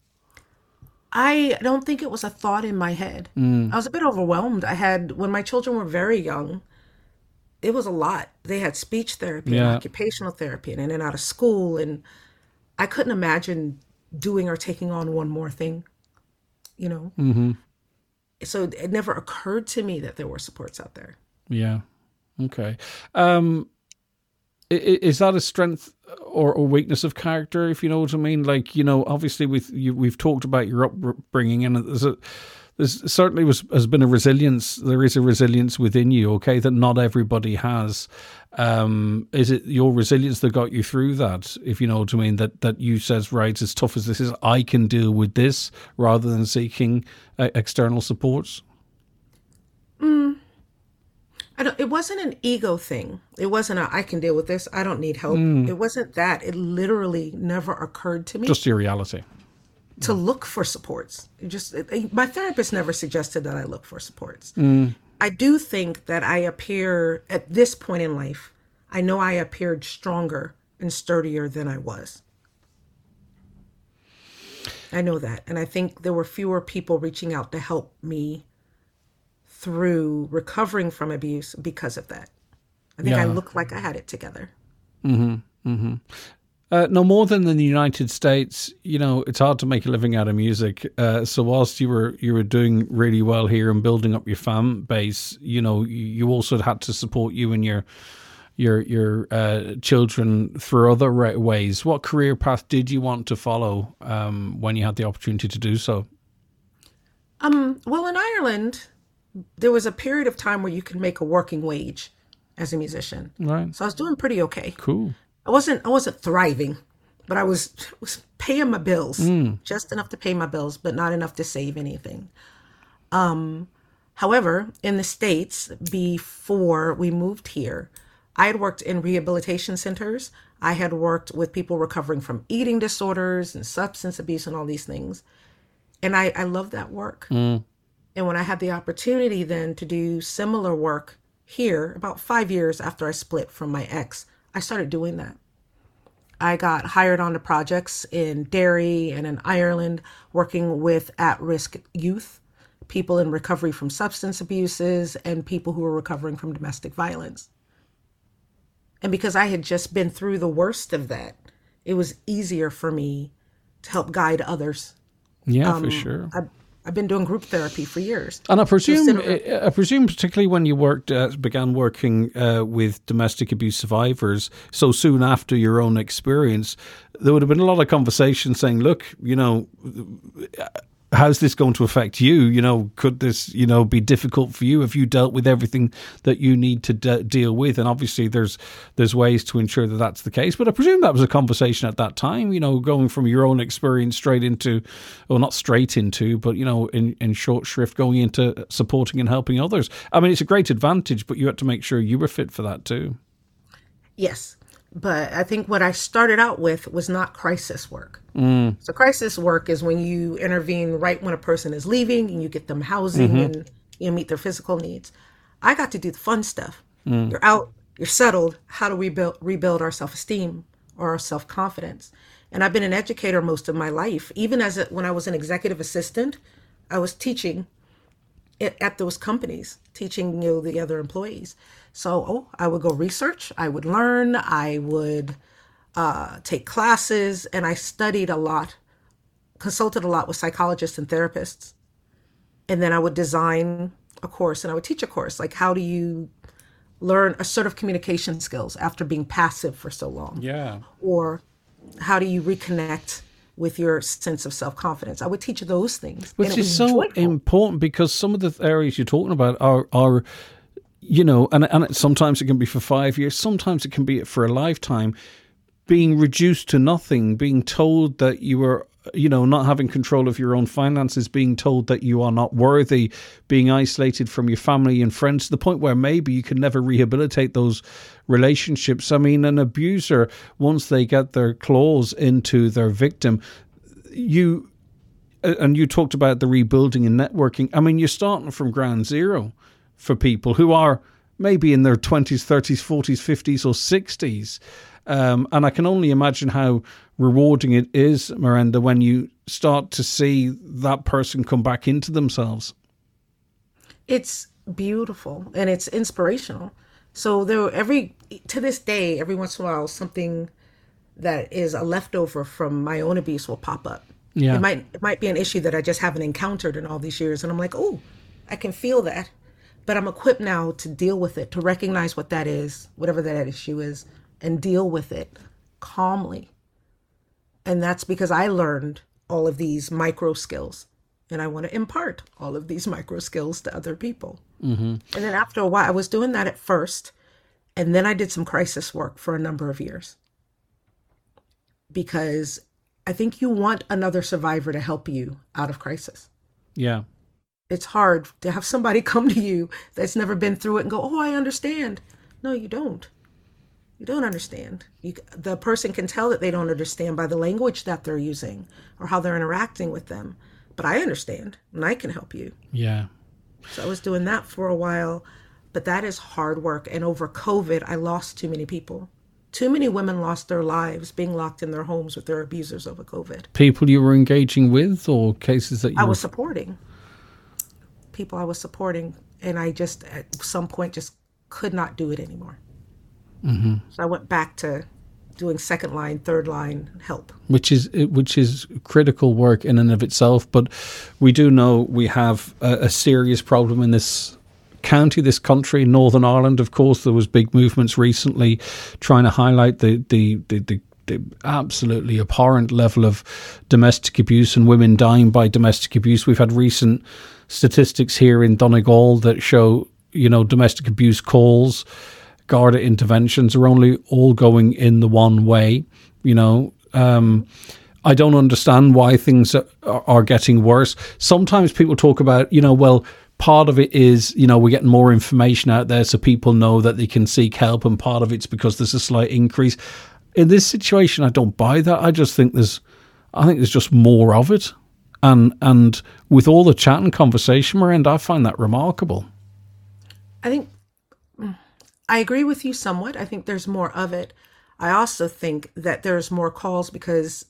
I don't think it was a thought in my head. I was a bit overwhelmed. When my children were very young, it was a lot. They had speech therapy and occupational therapy and in and out of school. And I couldn't imagine doing or taking on one more thing, you know? Mm-hmm. So it never occurred to me that there were supports out there. Yeah. Okay. Is that a strength or weakness of character, if you know what I mean? Like, you know, obviously we've talked about your upbringing, and there's certainly has been a resilience. There is a resilience within you, okay, that not everybody has. Is it your resilience that got you through that, if you know what I mean? That you says, right, as tough as this is, I can deal with this rather than seeking external supports? It wasn't an ego thing. It wasn't I can deal with this. I don't need help. It wasn't that. It literally never occurred to me. Just your reality. To look for supports. My therapist never suggested that I look for supports. I do think that I appear, at this point in life, I know I appeared stronger and sturdier than I was. I know that. And I think there were fewer people reaching out to help me through recovering from abuse because of that. I think I looked like I had it together. Mm-hmm. Mm-hmm. No more than in the United States, you know, it's hard to make a living out of music. So whilst you were doing really well here and building up your fan base, you know, you also had to support you and your children through other ways. What career path did you want to follow when you had the opportunity to do so? Well, in Ireland, there was a period of time where you could make a working wage as a musician. Right. So I was doing pretty okay. Cool. I wasn't thriving, but I was paying my bills, just enough to pay my bills, but not enough to save anything. However, in the States, before we moved here, I had worked in rehabilitation centers. I had worked with people recovering from eating disorders and substance abuse and all these things. And I love that work. And when I had the opportunity then to do similar work here, about 5 years after I split from my ex, I started doing that. I got hired onto projects in Derry and in Ireland, working with at-risk youth, people in recovery from substance abuses, and people who were recovering from domestic violence. And because I had just been through the worst of that, it was easier for me to help guide others. Yeah, for sure. I've been doing group therapy for years. And I presume particularly when you began working with domestic abuse survivors so soon after your own experience, there would have been a lot of conversation saying, look, you know, how's this going to affect you? You know, could this, you know, be difficult for you? Have you dealt with everything that you need to deal with? And obviously there's ways to ensure that that's the case. But I presume that was a conversation at that time, you know, going from your own experience straight into, well, not straight into, but, you know, in short shrift, going into supporting and helping others. I mean, it's a great advantage, but you had to make sure you were fit for that too. Yes. But I think what I started out with was not crisis work. So crisis work is when you intervene right when a person is leaving and you get them housing and you meet their physical needs. I got to do the fun stuff. You're out, you're settled. How do we rebuild our self-esteem or our self-confidence? And I've been an educator most of my life. Even when I was an executive assistant, I was teaching at those companies, teaching, you know, the other employees. So I would go research, I would learn, I would take classes, and I studied a lot, consulted a lot with psychologists and therapists. And then I would design a course and I would teach a course, like how do you learn assertive communication skills after being passive for so long? Yeah. Or how do you reconnect with your sense of self-confidence? I would teach those things. Which is so important, because some of the areas you're talking about are you know, and sometimes it can be for 5 years, sometimes it can be for a lifetime, being reduced to nothing, being told that you are, you know, not having control of your own finances, being told that you are not worthy, being isolated from your family and friends to the point where maybe you can never rehabilitate those relationships. I mean, an abuser, once they get their claws into their victim, you talked about the rebuilding and networking. I mean, you're starting from ground zero for people who are maybe in their 20s, 30s, 40s, 50s or 60s. And I can only imagine how rewarding it is, Miranda, when you start to see that person come back into themselves. It's beautiful and it's inspirational. So to this day, every once in a while, something that is a leftover from my own abuse will pop up. Yeah. It might be an issue that I just haven't encountered in all these years. And I'm like, oh, I can feel that. But I'm equipped now to deal with it, to recognize what that is, whatever that issue is, and deal with it calmly. And that's because I learned all of these micro skills. And I want to impart all of these micro skills to other people. Mm-hmm. And then after a while, I was doing that at first. And then I did some crisis work for a number of years. Because I think you want another survivor to help you out of crisis. Yeah. It's hard to have somebody come to you that's never been through it and go, oh, I understand. No, you don't. You don't understand. The person can tell that they don't understand by the language that they're using or how they're interacting with them. But I understand and I can help you. Yeah. So I was doing that for a while, but that is hard work. And over COVID, I lost too many people. Too many women lost their lives being locked in their homes with their abusers over COVID. People you were engaging with or cases that you I was supporting. People I was supporting. And I just, at some point, just could not do it anymore. Mm-hmm. So I went back to doing second line, third line help. Which is critical work in and of itself. But we do know we have a serious problem in this county, this country, Northern Ireland. Of course, there was big movements recently trying to highlight the absolutely abhorrent level of domestic abuse and women dying by domestic abuse. We've had recent statistics here in Donegal that show, domestic abuse calls, Garda interventions are only all going in the one way. I don't understand why things are getting worse. Sometimes people talk about, well, part of it is, we're getting more information out there so people know that they can seek help, and part of it's because there's a slight increase. In this situation, I don't buy that. I think there's just more of it. And with all the chat and conversation we're in, I find that remarkable. I agree with you somewhat. I think there's more of it. I also think that there's more calls because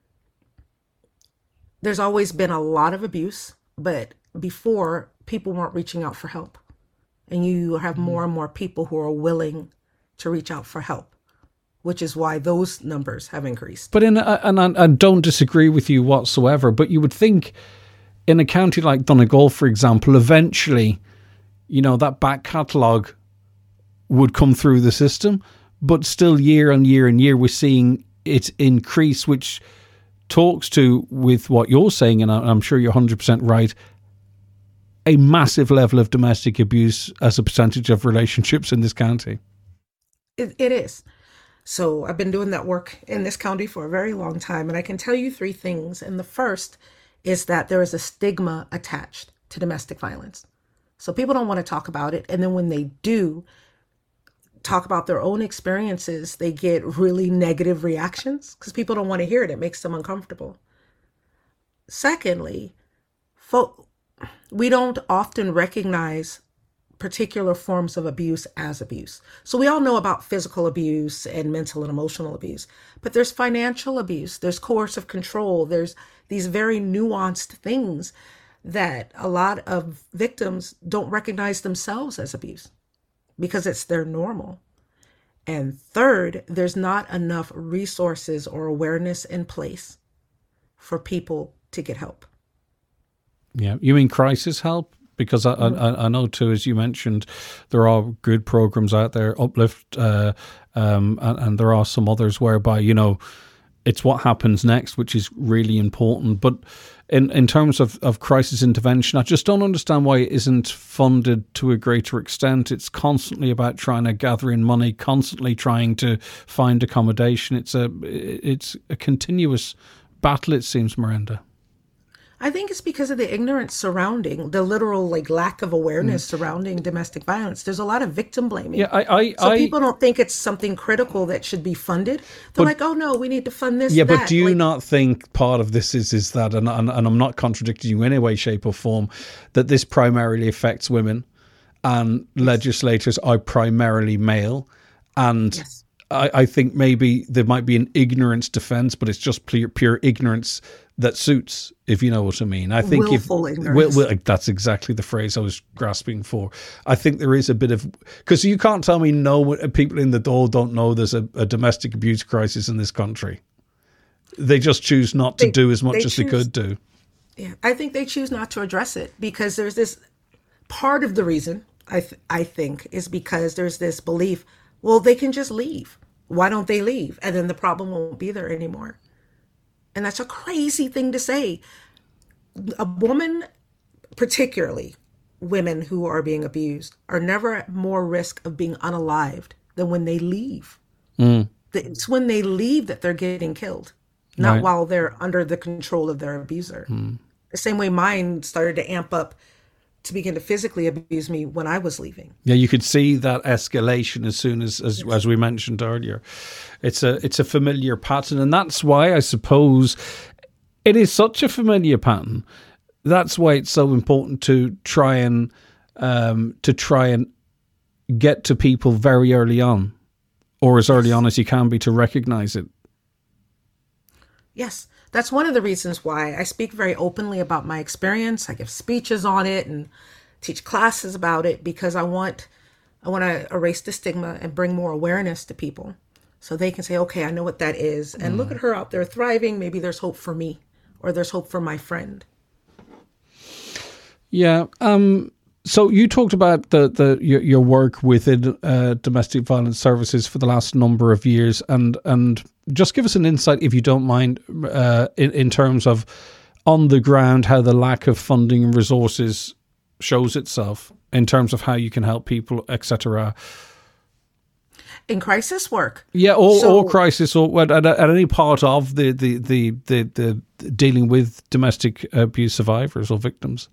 there's always been a lot of abuse, but before, people weren't reaching out for help. And you have more and more people who are willing to reach out for help, which is why those numbers have increased. But and I don't disagree with you whatsoever, but you would think in a county like Donegal, for example, eventually, that back catalogue would come through the system, but still year on year and year, we're seeing it increase, which talks to, with what you're saying, and I'm sure you're 100% right, a massive level of domestic abuse as a percentage of relationships in this county. It is. So I've been doing that work in this county for a very long time, and I can tell you three things. And the first is that there is a stigma attached to domestic violence. So people don't want to talk about it. And then when they do talk about their own experiences, they get really negative reactions because people don't want to hear it. It makes them uncomfortable. Secondly, we don't often recognize particular forms of abuse as abuse. So we all know about physical abuse and mental and emotional abuse, but there's financial abuse, there's coercive control, there's these very nuanced things that a lot of victims don't recognize themselves as abuse because it's their normal. And third, there's not enough resources or awareness in place for people to get help. Yeah, you mean crisis help? Because I know too, as you mentioned, there are good programs out there, Uplift, and there are some others whereby, it's what happens next, which is really important. But in terms of crisis intervention, I just don't understand why it isn't funded to a greater extent. It's constantly about trying to gather in money, constantly trying to find accommodation. It's a continuous battle, it seems, Miranda. I think it's because of the ignorance surrounding the literal lack of awareness surrounding domestic violence. There's a lot of victim blaming. Yeah, so people don't think it's something critical that should be funded. They're like, oh no, we need to fund this. Yeah, but do you not think part of this is that, and I'm not contradicting you in any way, shape or form, that this primarily affects women, and legislators are primarily male. And Yes. I think maybe there might be an ignorance defense, but it's just pure ignorance that suits, if you know what I mean. I think Willful ignorance. that's exactly the phrase I was grasping for. I think there is a bit of, because you can't tell me people in the door don't know there's a domestic abuse crisis in this country. They just choose not to do as much as they could do. Yeah, I think they choose not to address it because there's this part of the reason I think is because there's this belief, well, they can just leave. Why don't they leave? And then the problem won't be there anymore. And that's a crazy thing to say. A woman, particularly women who are being abused, are never at more risk of being unalived than when they leave. It's when they leave that they're getting killed, not while they're under the control of their abuser. The same way mine started to amp up to begin to physically abuse me when I was leaving. Yeah, you could see that escalation as soon as we mentioned earlier. It's a familiar pattern, and that's why I suppose it is such a familiar pattern. That's why it's so important to try and get to people very early on, or as early on as you can be, to recognize it. Yes, that's one of the reasons why I speak very openly about my experience. I give speeches on it and teach classes about it because I want to erase the stigma and bring more awareness to people so they can say, okay, I know what that is. And look at her out there thriving. Maybe there's hope for me or there's hope for my friend. Yeah. So you talked about your work within domestic violence services for the last number of years, and just give us an insight, if you don't mind, in terms of on the ground how the lack of funding and resources shows itself in terms of how you can help people, etc. In crisis work, yeah, or crisis, or at any part of the dealing with domestic abuse survivors or victims.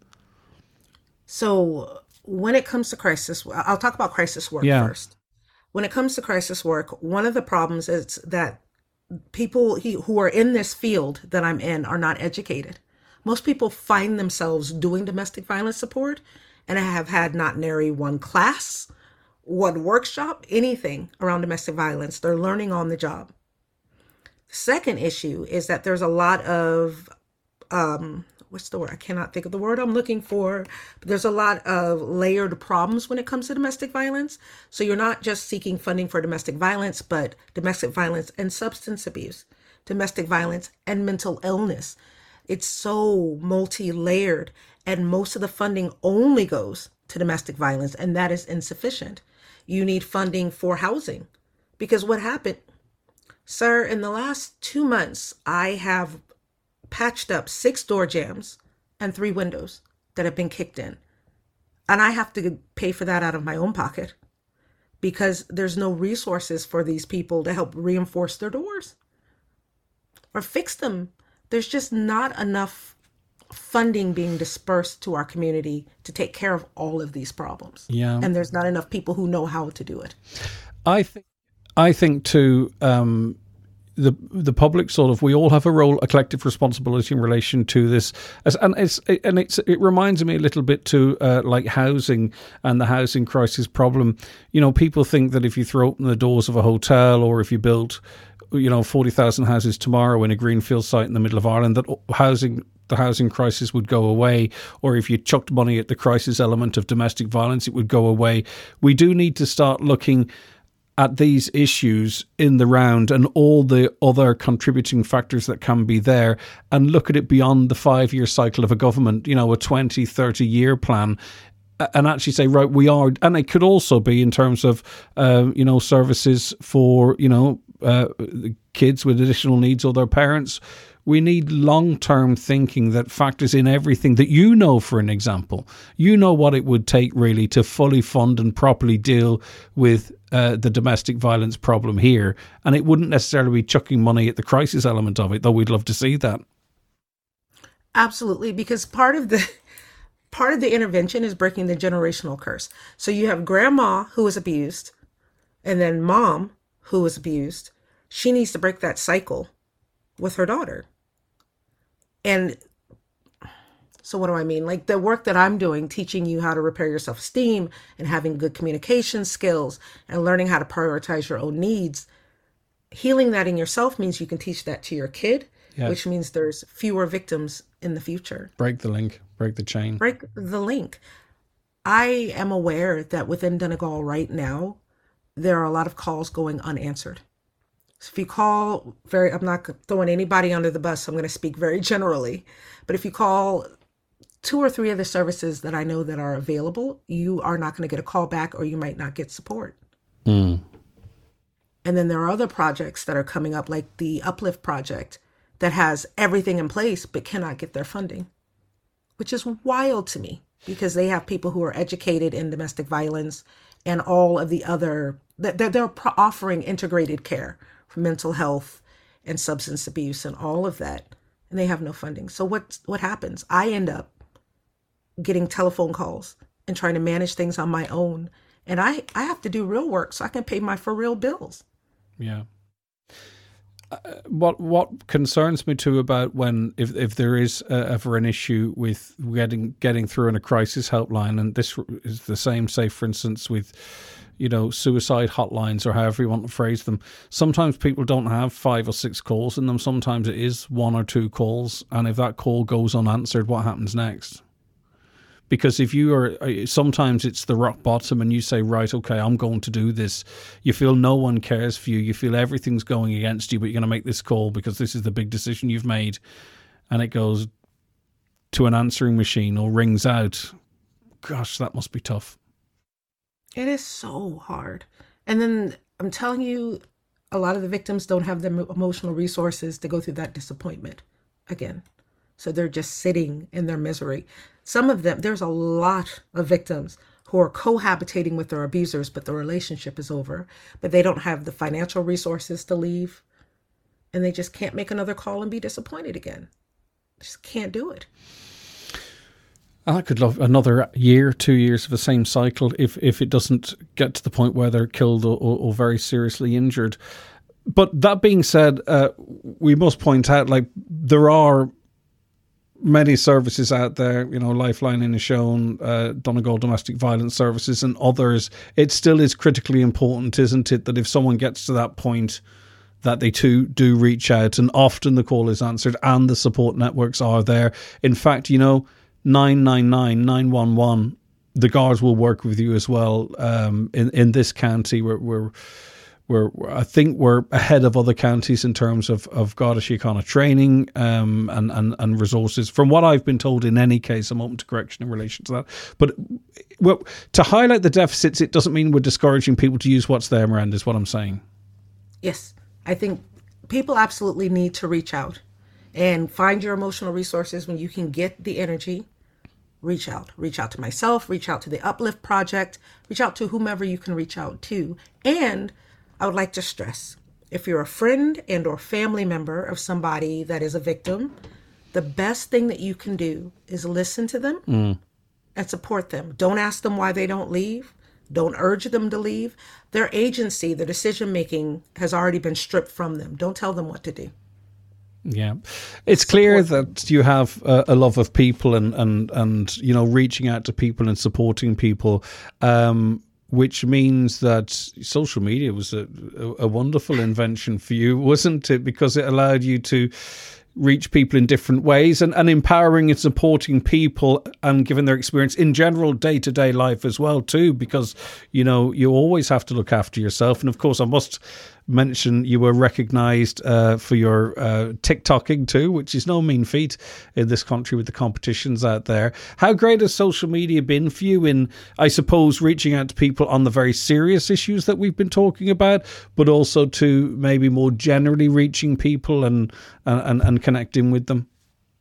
So when it comes to crisis, I'll talk about crisis work first. When it comes to crisis work, one of the problems is that people who are in this field that I'm in are not educated. Most people find themselves doing domestic violence support and have had not nary one class, one workshop, anything around domestic violence. They're learning on the job. The second issue is that there's a lot of what's the word? I cannot think of the word I'm looking for. But there's a lot of layered problems when it comes to domestic violence. So you're not just seeking funding for domestic violence, but domestic violence and substance abuse, domestic violence and mental illness. It's so multi-layered, and most of the funding only goes to domestic violence, and that is insufficient. You need funding for housing, because what happened, sir, in the last 2 months, I have patched up 6 door jams and 3 windows that have been kicked in. And I have to pay for that out of my own pocket because there's no resources for these people to help reinforce their doors or fix them. There's just not enough funding being dispersed to our community to take care of all of these problems. Yeah. And there's not enough people who know how to do it. I think too, the public we all have a collective responsibility in relation to this, it reminds me a little bit to like housing and the housing crisis problem. You know, people think that if you throw open the doors of a hotel, or if you built 40,000 houses tomorrow in a greenfield site in the middle of Ireland, that the housing crisis would go away, or if you chucked money at the crisis element of domestic violence, it would go away. We do need to start looking at these issues in the round and all the other contributing factors that can be there, and look at it beyond the 5-year cycle of a government, a 20, 30-year plan, and actually say, right, we are, and it could also be in terms of, services for, kids with additional needs or their parents. We need long-term thinking that factors in everything that, for an example, what it would take really to fully fund and properly deal with the domestic violence problem here. And it wouldn't necessarily be chucking money at the crisis element of it, though we'd love to see that. Absolutely, because part of the intervention is breaking the generational curse. So you have grandma who was abused, and then mom who was abused. She needs to break that cycle with her daughter. And So what do I mean? Like the work that I'm doing, teaching you how to repair your self-esteem and having good communication skills and learning how to prioritize your own needs. Healing that in yourself means you can teach that to your kid, which means there's fewer victims in the future. Break the link, break the chain. Break the link. I am aware that within Donegal right now, there are a lot of calls going unanswered. So if you call I'm not throwing anybody under the bus, so I'm going to speak very generally. But if you call 2 or 3 of the services that I know that are available, you are not going to get a call back, or you might not get support. And then there are other projects that are coming up, like the Uplift project, that has everything in place but cannot get their funding, which is wild to me, because they have people who are educated in domestic violence and all of the other, they're offering integrated care for mental health and substance abuse and all of that, and they have no funding. So what happens? I end up getting telephone calls and trying to manage things on my own, and I have to do real work so I can pay my for real bills. Yeah. What concerns me too about if there is ever an issue with getting through in a crisis helpline, and this is the same, say for instance with suicide hotlines or however you want to phrase them, sometimes people don't have 5 or 6 calls in them. Sometimes it is 1 or 2 calls, and if that call goes unanswered, what happens next? Because if you are, sometimes it's the rock bottom and you say, right, okay, I'm going to do this. You feel no one cares for you. You feel everything's going against you, but you're going to make this call because this is the big decision you've made. And it goes to an answering machine or rings out. Gosh, that must be tough. It is so hard. And then I'm telling you, a lot of the victims don't have the emotional resources to go through that disappointment again. So they're just sitting in their misery. Some of them, there's a lot of victims who are cohabitating with their abusers, but the relationship is over, but they don't have the financial resources to leave, and they just can't make another call and be disappointed again. Just can't do it. I could love another year, 2 years of the same cycle if it doesn't get to the point where they're killed or very seriously injured. But that being said, we must point out, like, there are many services out there, Lifeline in Inishowen, Donegal Domestic Violence Services and others. It still is critically important, isn't it, that if someone gets to that point, that they too do reach out, and often the call is answered and the support networks are there. In fact, 999, 911, the guards will work with you as well. In this county, I think we're ahead of other counties in terms of Garda Síochána training and resources. From what I've been told, in any case, I'm open to correction in relation to that. But to highlight the deficits, it doesn't mean we're discouraging people to use what's there, Miranda, is what I'm saying. Yes, I think people absolutely need to reach out and find your emotional resources when you can get the energy. Reach out to myself, reach out to the Uplift Project, reach out to whomever you can reach out to. And I would like to stress, if you're a friend and or family member of somebody that is a victim, the best thing that you can do is listen to them and support them. Don't ask them why they don't leave. Don't urge them to leave. Their agency, their decision-making has already been stripped from them. Don't tell them what to do. Yeah, it's clear that you have a love of people and reaching out to people and supporting people, which means that social media was a wonderful invention for you, wasn't it? Because it allowed you to reach people in different ways and empowering and supporting people and giving their experience in general day-to-day life as well too, because you always have to look after yourself. And of course I must mention you were recognised for your TikToking too, which is no mean feat in this country with the competitions out there. How great has social media been for you in, I suppose, reaching out to people on the very serious issues that we've been talking about, but also to maybe more generally reaching people and connecting with them?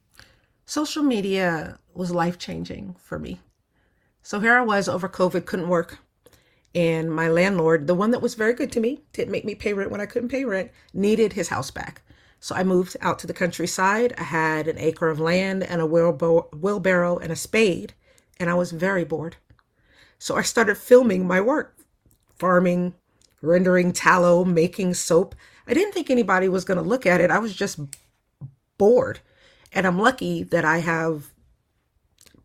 Social media was life-changing for me. So here I was over COVID, couldn't work. And my landlord, the one that was very good to me, didn't make me pay rent when I couldn't pay rent, needed his house back. So I moved out to the countryside. I had an acre of land and a wheelbarrow and a spade, and I was very bored. So I started filming my work, farming, rendering tallow, making soap. I didn't think anybody was going to look at it. I was just bored. And I'm lucky that I have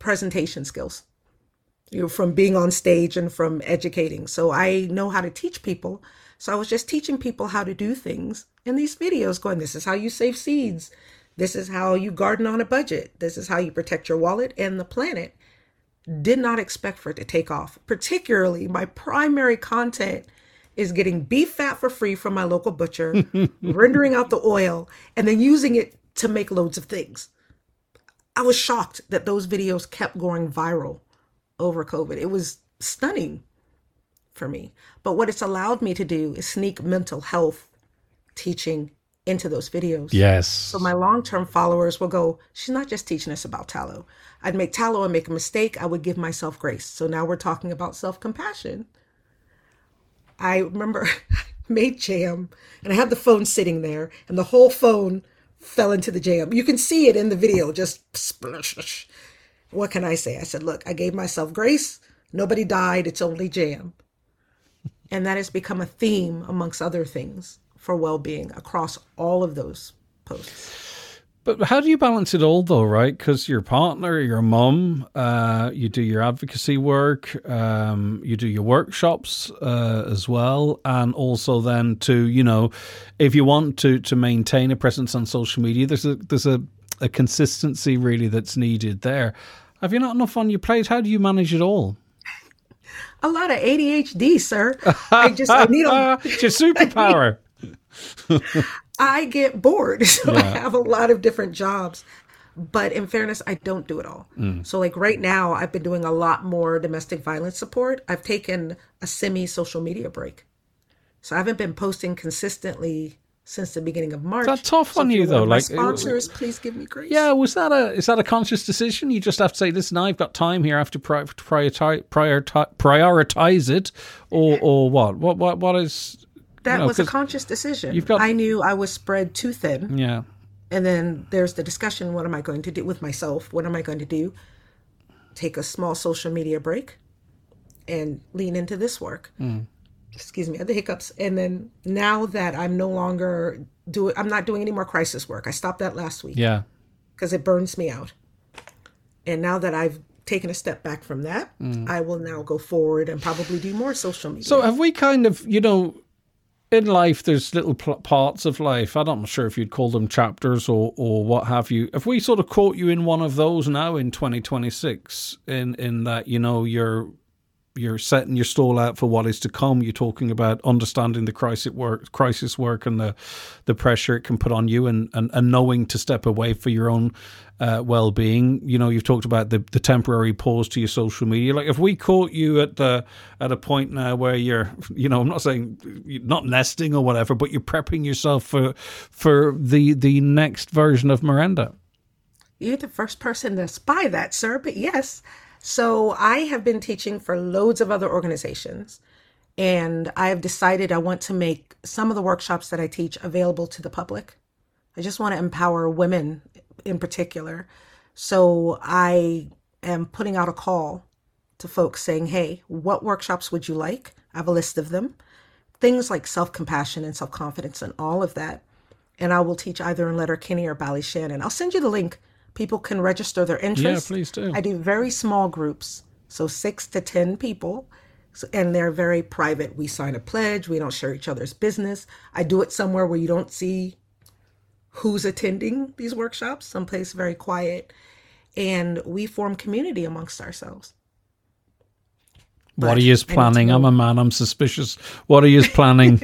presentation skills, from being on stage and from educating. So I know how to teach people. So I was just teaching people how to do things in these videos, going, this is how you save seeds. This is how you garden on a budget. This is how you protect your wallet and the planet. Did not expect for it to take off. Particularly, my primary content is getting beef fat for free from my local butcher, rendering out the oil, and then using it to make loads of things. I was shocked that those videos kept going viral over COVID. It was stunning for me. But what it's allowed me to do is sneak mental health teaching into those videos. Yes. So my long-term followers will go, she's not just teaching us about tallow. I'd make tallow and make a mistake. I would give myself grace. So now we're talking about self-compassion. I remember I made jam and I had the phone sitting there and the whole phone fell into the jam. You can see it in the video, just splash. What can I say? I said, look, I gave myself grace. Nobody died. It's only jam. And that has become a theme amongst other things for well-being across all of those posts. But how do you balance it all, though, right? Because your partner, your mum, you do your advocacy work, you do your workshops as well, and also then to, if you want to maintain a presence on social media, there's a consistency really that's needed there. Have you not enough on your plate? How do you manage it all? A lot of ADHD, sir. I need a... It's your superpower. I get bored, so I have a lot of different jobs. But in fairness, I don't do it all. So like right now, I've been doing a lot more domestic violence support. I've taken a semi-social media break. So I haven't been posting consistently since the beginning of March. That's tough on you, though. Like sponsors, please give me grace. Yeah, is that a conscious decision? You just have to say, listen, I've got time here. I have to prioritize it, or what? What is... That was a conscious decision. I knew I was spread too thin. Yeah. And then there's the discussion, what am I going to do with myself? What am I going to do? Take a small social media break and lean into this work. Excuse me, I had the hiccups. And then now that I'm no longer I'm not doing any more crisis work. I stopped that last week. Yeah. Because it burns me out. And now that I've taken a step back from that, I will now go forward and probably do more social media. So have we kind of, in life, there's little parts of life. I'm not sure if you'd call them chapters or what have you. If we sort of caught you in one of those now in 2026, in that, you're setting your stall out for what is to come. You're talking about understanding the crisis work and the pressure it can put on you and knowing to step away for your own well-being. You've talked about the temporary pause to your social media. Like if we caught you at a point now where you're, I'm not saying you're not nesting or whatever, but you're prepping yourself for the next version of Miranda. You're the first person to spy that, sir, but yes. So I have been teaching for loads of other organizations, and I have decided I want to make some of the workshops that I teach available to the public. I just want to empower women in particular. So I am putting out a call to folks saying, hey, what workshops would you like? I have a list of them. Things like self-compassion and self-confidence and all of that. And I will teach either in Letterkenny or Ballyshannon. I'll send you the link. People can register their interest. Yeah, please do. I do very small groups, so 6 to 10 people, and they're very private. We sign a pledge. We don't share each other's business. I do it somewhere where you don't see who's attending these workshops, someplace very quiet, and we form community amongst ourselves. What are you planning? I'm a man. I'm suspicious. What are you planning?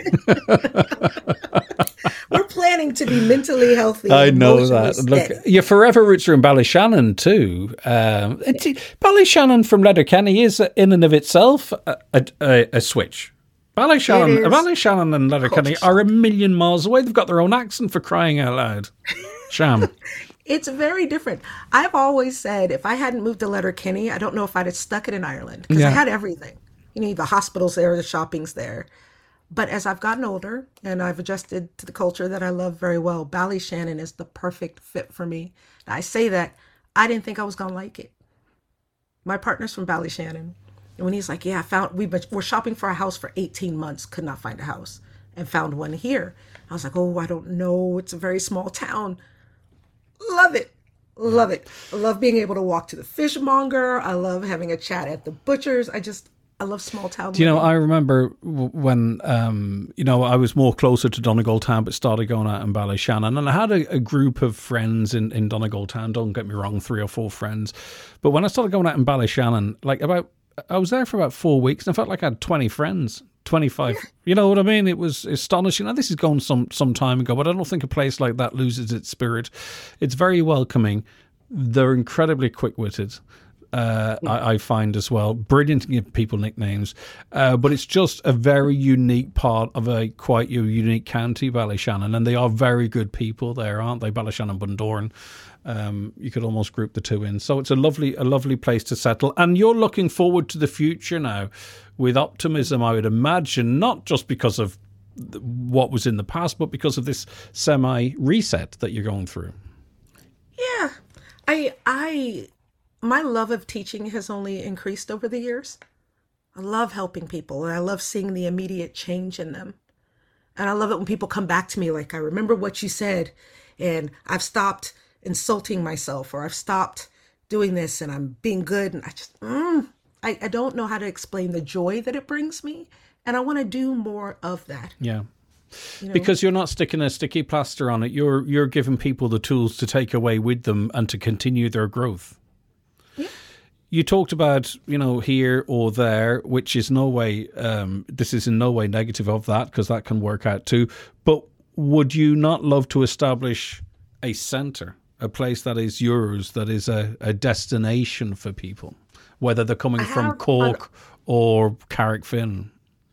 We're planning to be mentally healthy. I know that. Look, your Forever Roots are in Ballyshannon too. Ballyshannon from Letterkenny is in and of itself a switch. Ballyshannon and Letterkenny are a million miles away. They've got their own accent, for crying out loud. Sham. It's very different. I've always said if I hadn't moved to Letterkenny, I don't know if I'd have stuck it in Ireland because I had everything. The hospital's there, the shopping's there. But as I've gotten older and I've adjusted to the culture that I love very well, Ballyshannon is the perfect fit for me. Now, I say that, I didn't think I was going to like it. My partner's from Ballyshannon. And when he's like, yeah, we're shopping for a house for 18 months, could not find a house, and found one here. I was like, oh, I don't know. It's a very small town. Love it. Love it. I love being able to walk to the fishmonger. I love having a chat at the butcher's. I love small town Do you know, living. I remember when, I was more closer to Donegal Town, but started going out in Ballyshannon. And I had a group of friends in Donegal Town, don't get me wrong, 3 or 4 friends. But when I started going out in Ballyshannon, I was there for about 4 weeks and I felt like I had 20 friends. 25, you know what I mean? It was astonishing. Now, this is going some time ago, but I don't think a place like that loses its spirit. It's very welcoming. They're incredibly quick-witted. I find as well. Brilliant to give people nicknames. But it's just a very unique part of a quite unique county, Ballyshannon, and they are very good people there, aren't they? Ballyshannon, Bundoran. You could almost group the two in. So it's a lovely place to settle. And you're looking forward to the future now with optimism, I would imagine, not just because of what was in the past, but because of this semi-reset that you're going through. Yeah. I my love of teaching has only increased over the years. I love helping people and I love seeing the immediate change in them. And I love it when people come back to me like, I remember what you said and I've stopped insulting myself or I've stopped doing this and I'm being good. And I don't know how to explain the joy that it brings me. And I want to do more of that. Yeah. Because you're not sticking a sticky plaster on it. You're giving people the tools to take away with them and to continue their growth. Yeah. You talked about, here or there, which is no way, this is in no way negative of that because that can work out too. But would you not love to establish a centre, a place that is yours, that is a destination for people, whether they're coming from Cork or Carrickfinn?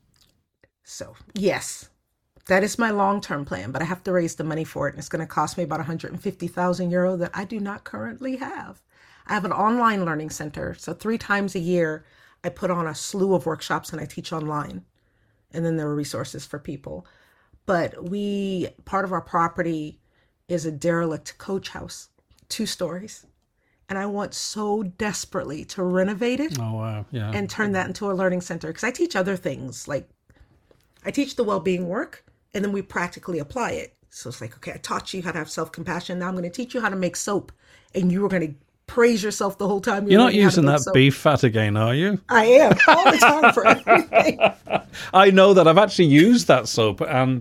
So, yes, that is my long-term plan, but I have to raise the money for it. And it's going to cost me about €150,000 that I do not currently have. I have an online learning center. So 3 times a year, I put on a slew of workshops and I teach online. And then there are resources for people. But part of our property is a derelict coach house, 2 stories. And I want so desperately to renovate it. Oh, wow. Yeah. And turn that into a learning center. Because I teach other things. Like I teach the well-being work and then we practically apply it. So it's like, okay, I taught you how to have self-compassion. Now I'm going to teach you how to make soap. And you were going to praise yourself the whole time. You're not using that beef fat again, are you? I am, all the time for everything. I know that. I've actually used that soap, and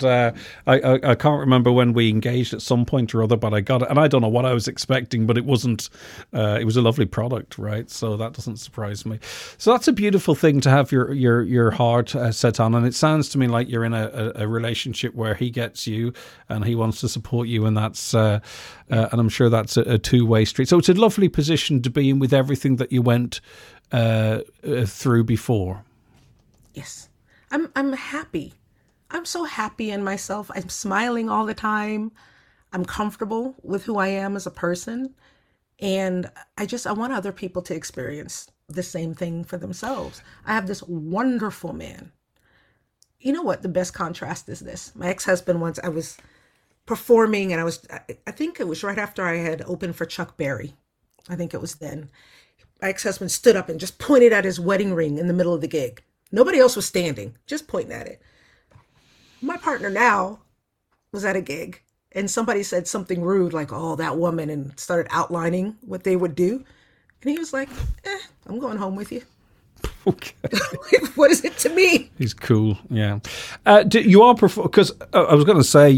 I can't remember when we engaged at some point or other, but I got it, and I don't know what I was expecting, but it wasn't. It was a lovely product, right? So that doesn't surprise me. So that's a beautiful thing to have your heart set on, and it sounds to me like you're in a relationship where he gets you, and he wants to support you, and that's and I'm sure that's a two-way street. So it's a lovely position to be in with everything that you went through before. Yes. I'm happy. I'm so happy in myself. I'm smiling all the time. I'm comfortable with who I am as a person. And I want other people to experience the same thing for themselves. I have this wonderful man. You know what? The best contrast is this. My ex-husband, once I was performing and I think it was right after I had opened for Chuck Berry. I think it was then. My ex-husband stood up and just pointed at his wedding ring in the middle of the gig. Nobody else was standing, just pointing at it. My partner now was at a gig and somebody said something rude like, oh, that woman, and started outlining what they would do. And he was like, I'm going home with you. Okay. What is it to me? He's cool, yeah. You are, because I was going to say,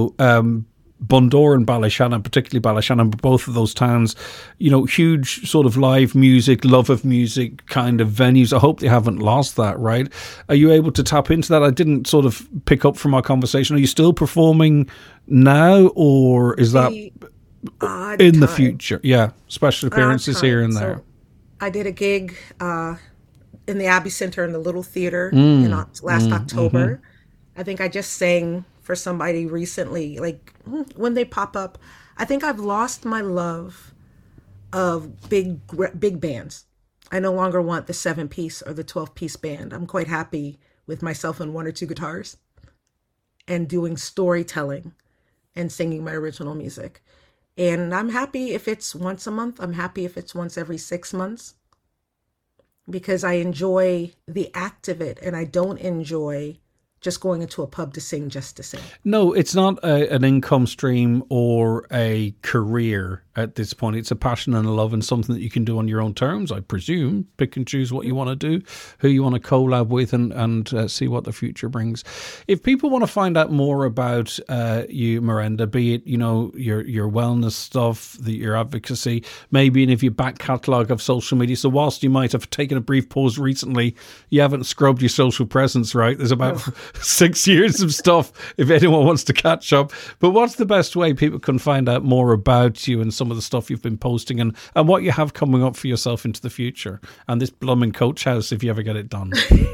Bundoran, Ballyshannon, particularly Ballyshannon, but both of those towns, huge sort of live music, love of music kind of venues. I hope they haven't lost that, right? Are you able to tap into that? I didn't sort of pick up from our conversation. Are you still performing now, or is that in the future? Yeah, special appearances here and there. So I did a gig in the Abbey Center in the Little Theater last October. Mm-hmm. I think I just sang for somebody recently, like when they pop up. I think I've lost my love of big bands. I no longer want the 7-piece or the 12-piece band. I'm quite happy with myself and 1 or 2 guitars and doing storytelling and singing my original music. And I'm happy if it's once a month. I'm happy if it's once every 6 months because I enjoy the act of it and I don't enjoy just going into a pub to sing just to sing. No, it's not an income stream or a career at this point. It's a passion and a love and something that you can do on your own terms, I presume. Pick and choose what you want to do, who you want to collab with, and see what the future brings. If people want to find out more about you, Miranda, be it, you know, your wellness stuff, your advocacy, maybe in your back catalogue of social media. So whilst you might have taken a brief pause recently, you haven't scrubbed your social presence, right? There's about 6 years of stuff if anyone wants to catch up. But what's the best way people can find out more about you and some of the stuff you've been posting and what you have coming up for yourself into the future and this blooming coach house if you ever get it done?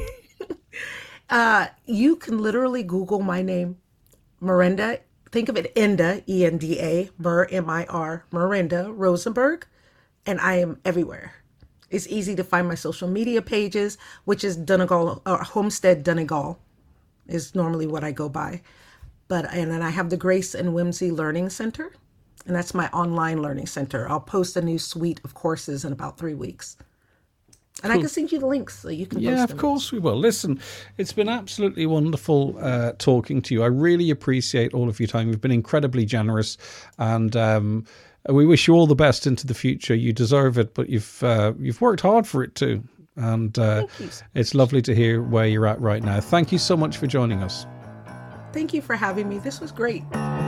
You can literally Google my name, Miranda. Think of it, Enda, E-N-D-A, M-I-R, Miranda Rosenberg, and I am everywhere. It's easy to find my social media pages, which is Donegal, or Homestead Donegal is normally what I go by. And then I have the Grace and Whimsy Learning Center, and that's my online learning center. I'll post a new suite of courses in about 3 weeks. And cool. I can send you the links so you can post them. Yeah, of course we will. Listen, it's been absolutely wonderful talking to you. I really appreciate all of your time. You've been incredibly generous, and we wish you all the best into the future. You deserve it, but you've worked hard for it too. And it's lovely to hear where you're at right now. Thank you so much for joining us. Thank you for having me. This was great.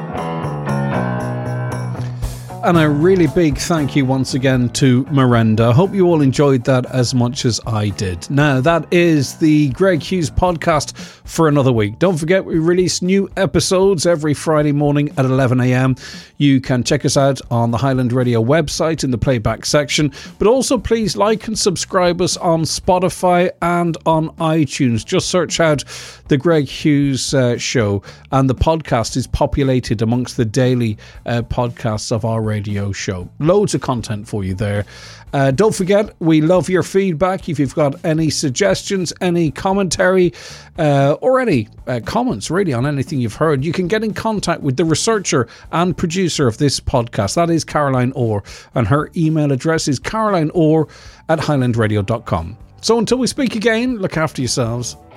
And a really big thank you once again to Miranda. I hope you all enjoyed that as much as I did. Now, that is the Greg Hughes podcast for another week. Don't forget, we release new episodes every Friday morning at 11 a.m. You can check us out on the Highland Radio website in the playback section. But also, please like and subscribe us on Spotify and on iTunes. Just search out the Greg Hughes Show. And the podcast is populated amongst the daily podcasts of our radio show. Loads of content for you there. Don't forget, we love your feedback. If you've got any suggestions, any commentary, or any comments really on anything you've heard, you can get in contact with the researcher and producer of this podcast. That is Caroline Orr, and her email address is carolineorr@highlandradio.com. So until we speak again, look after yourselves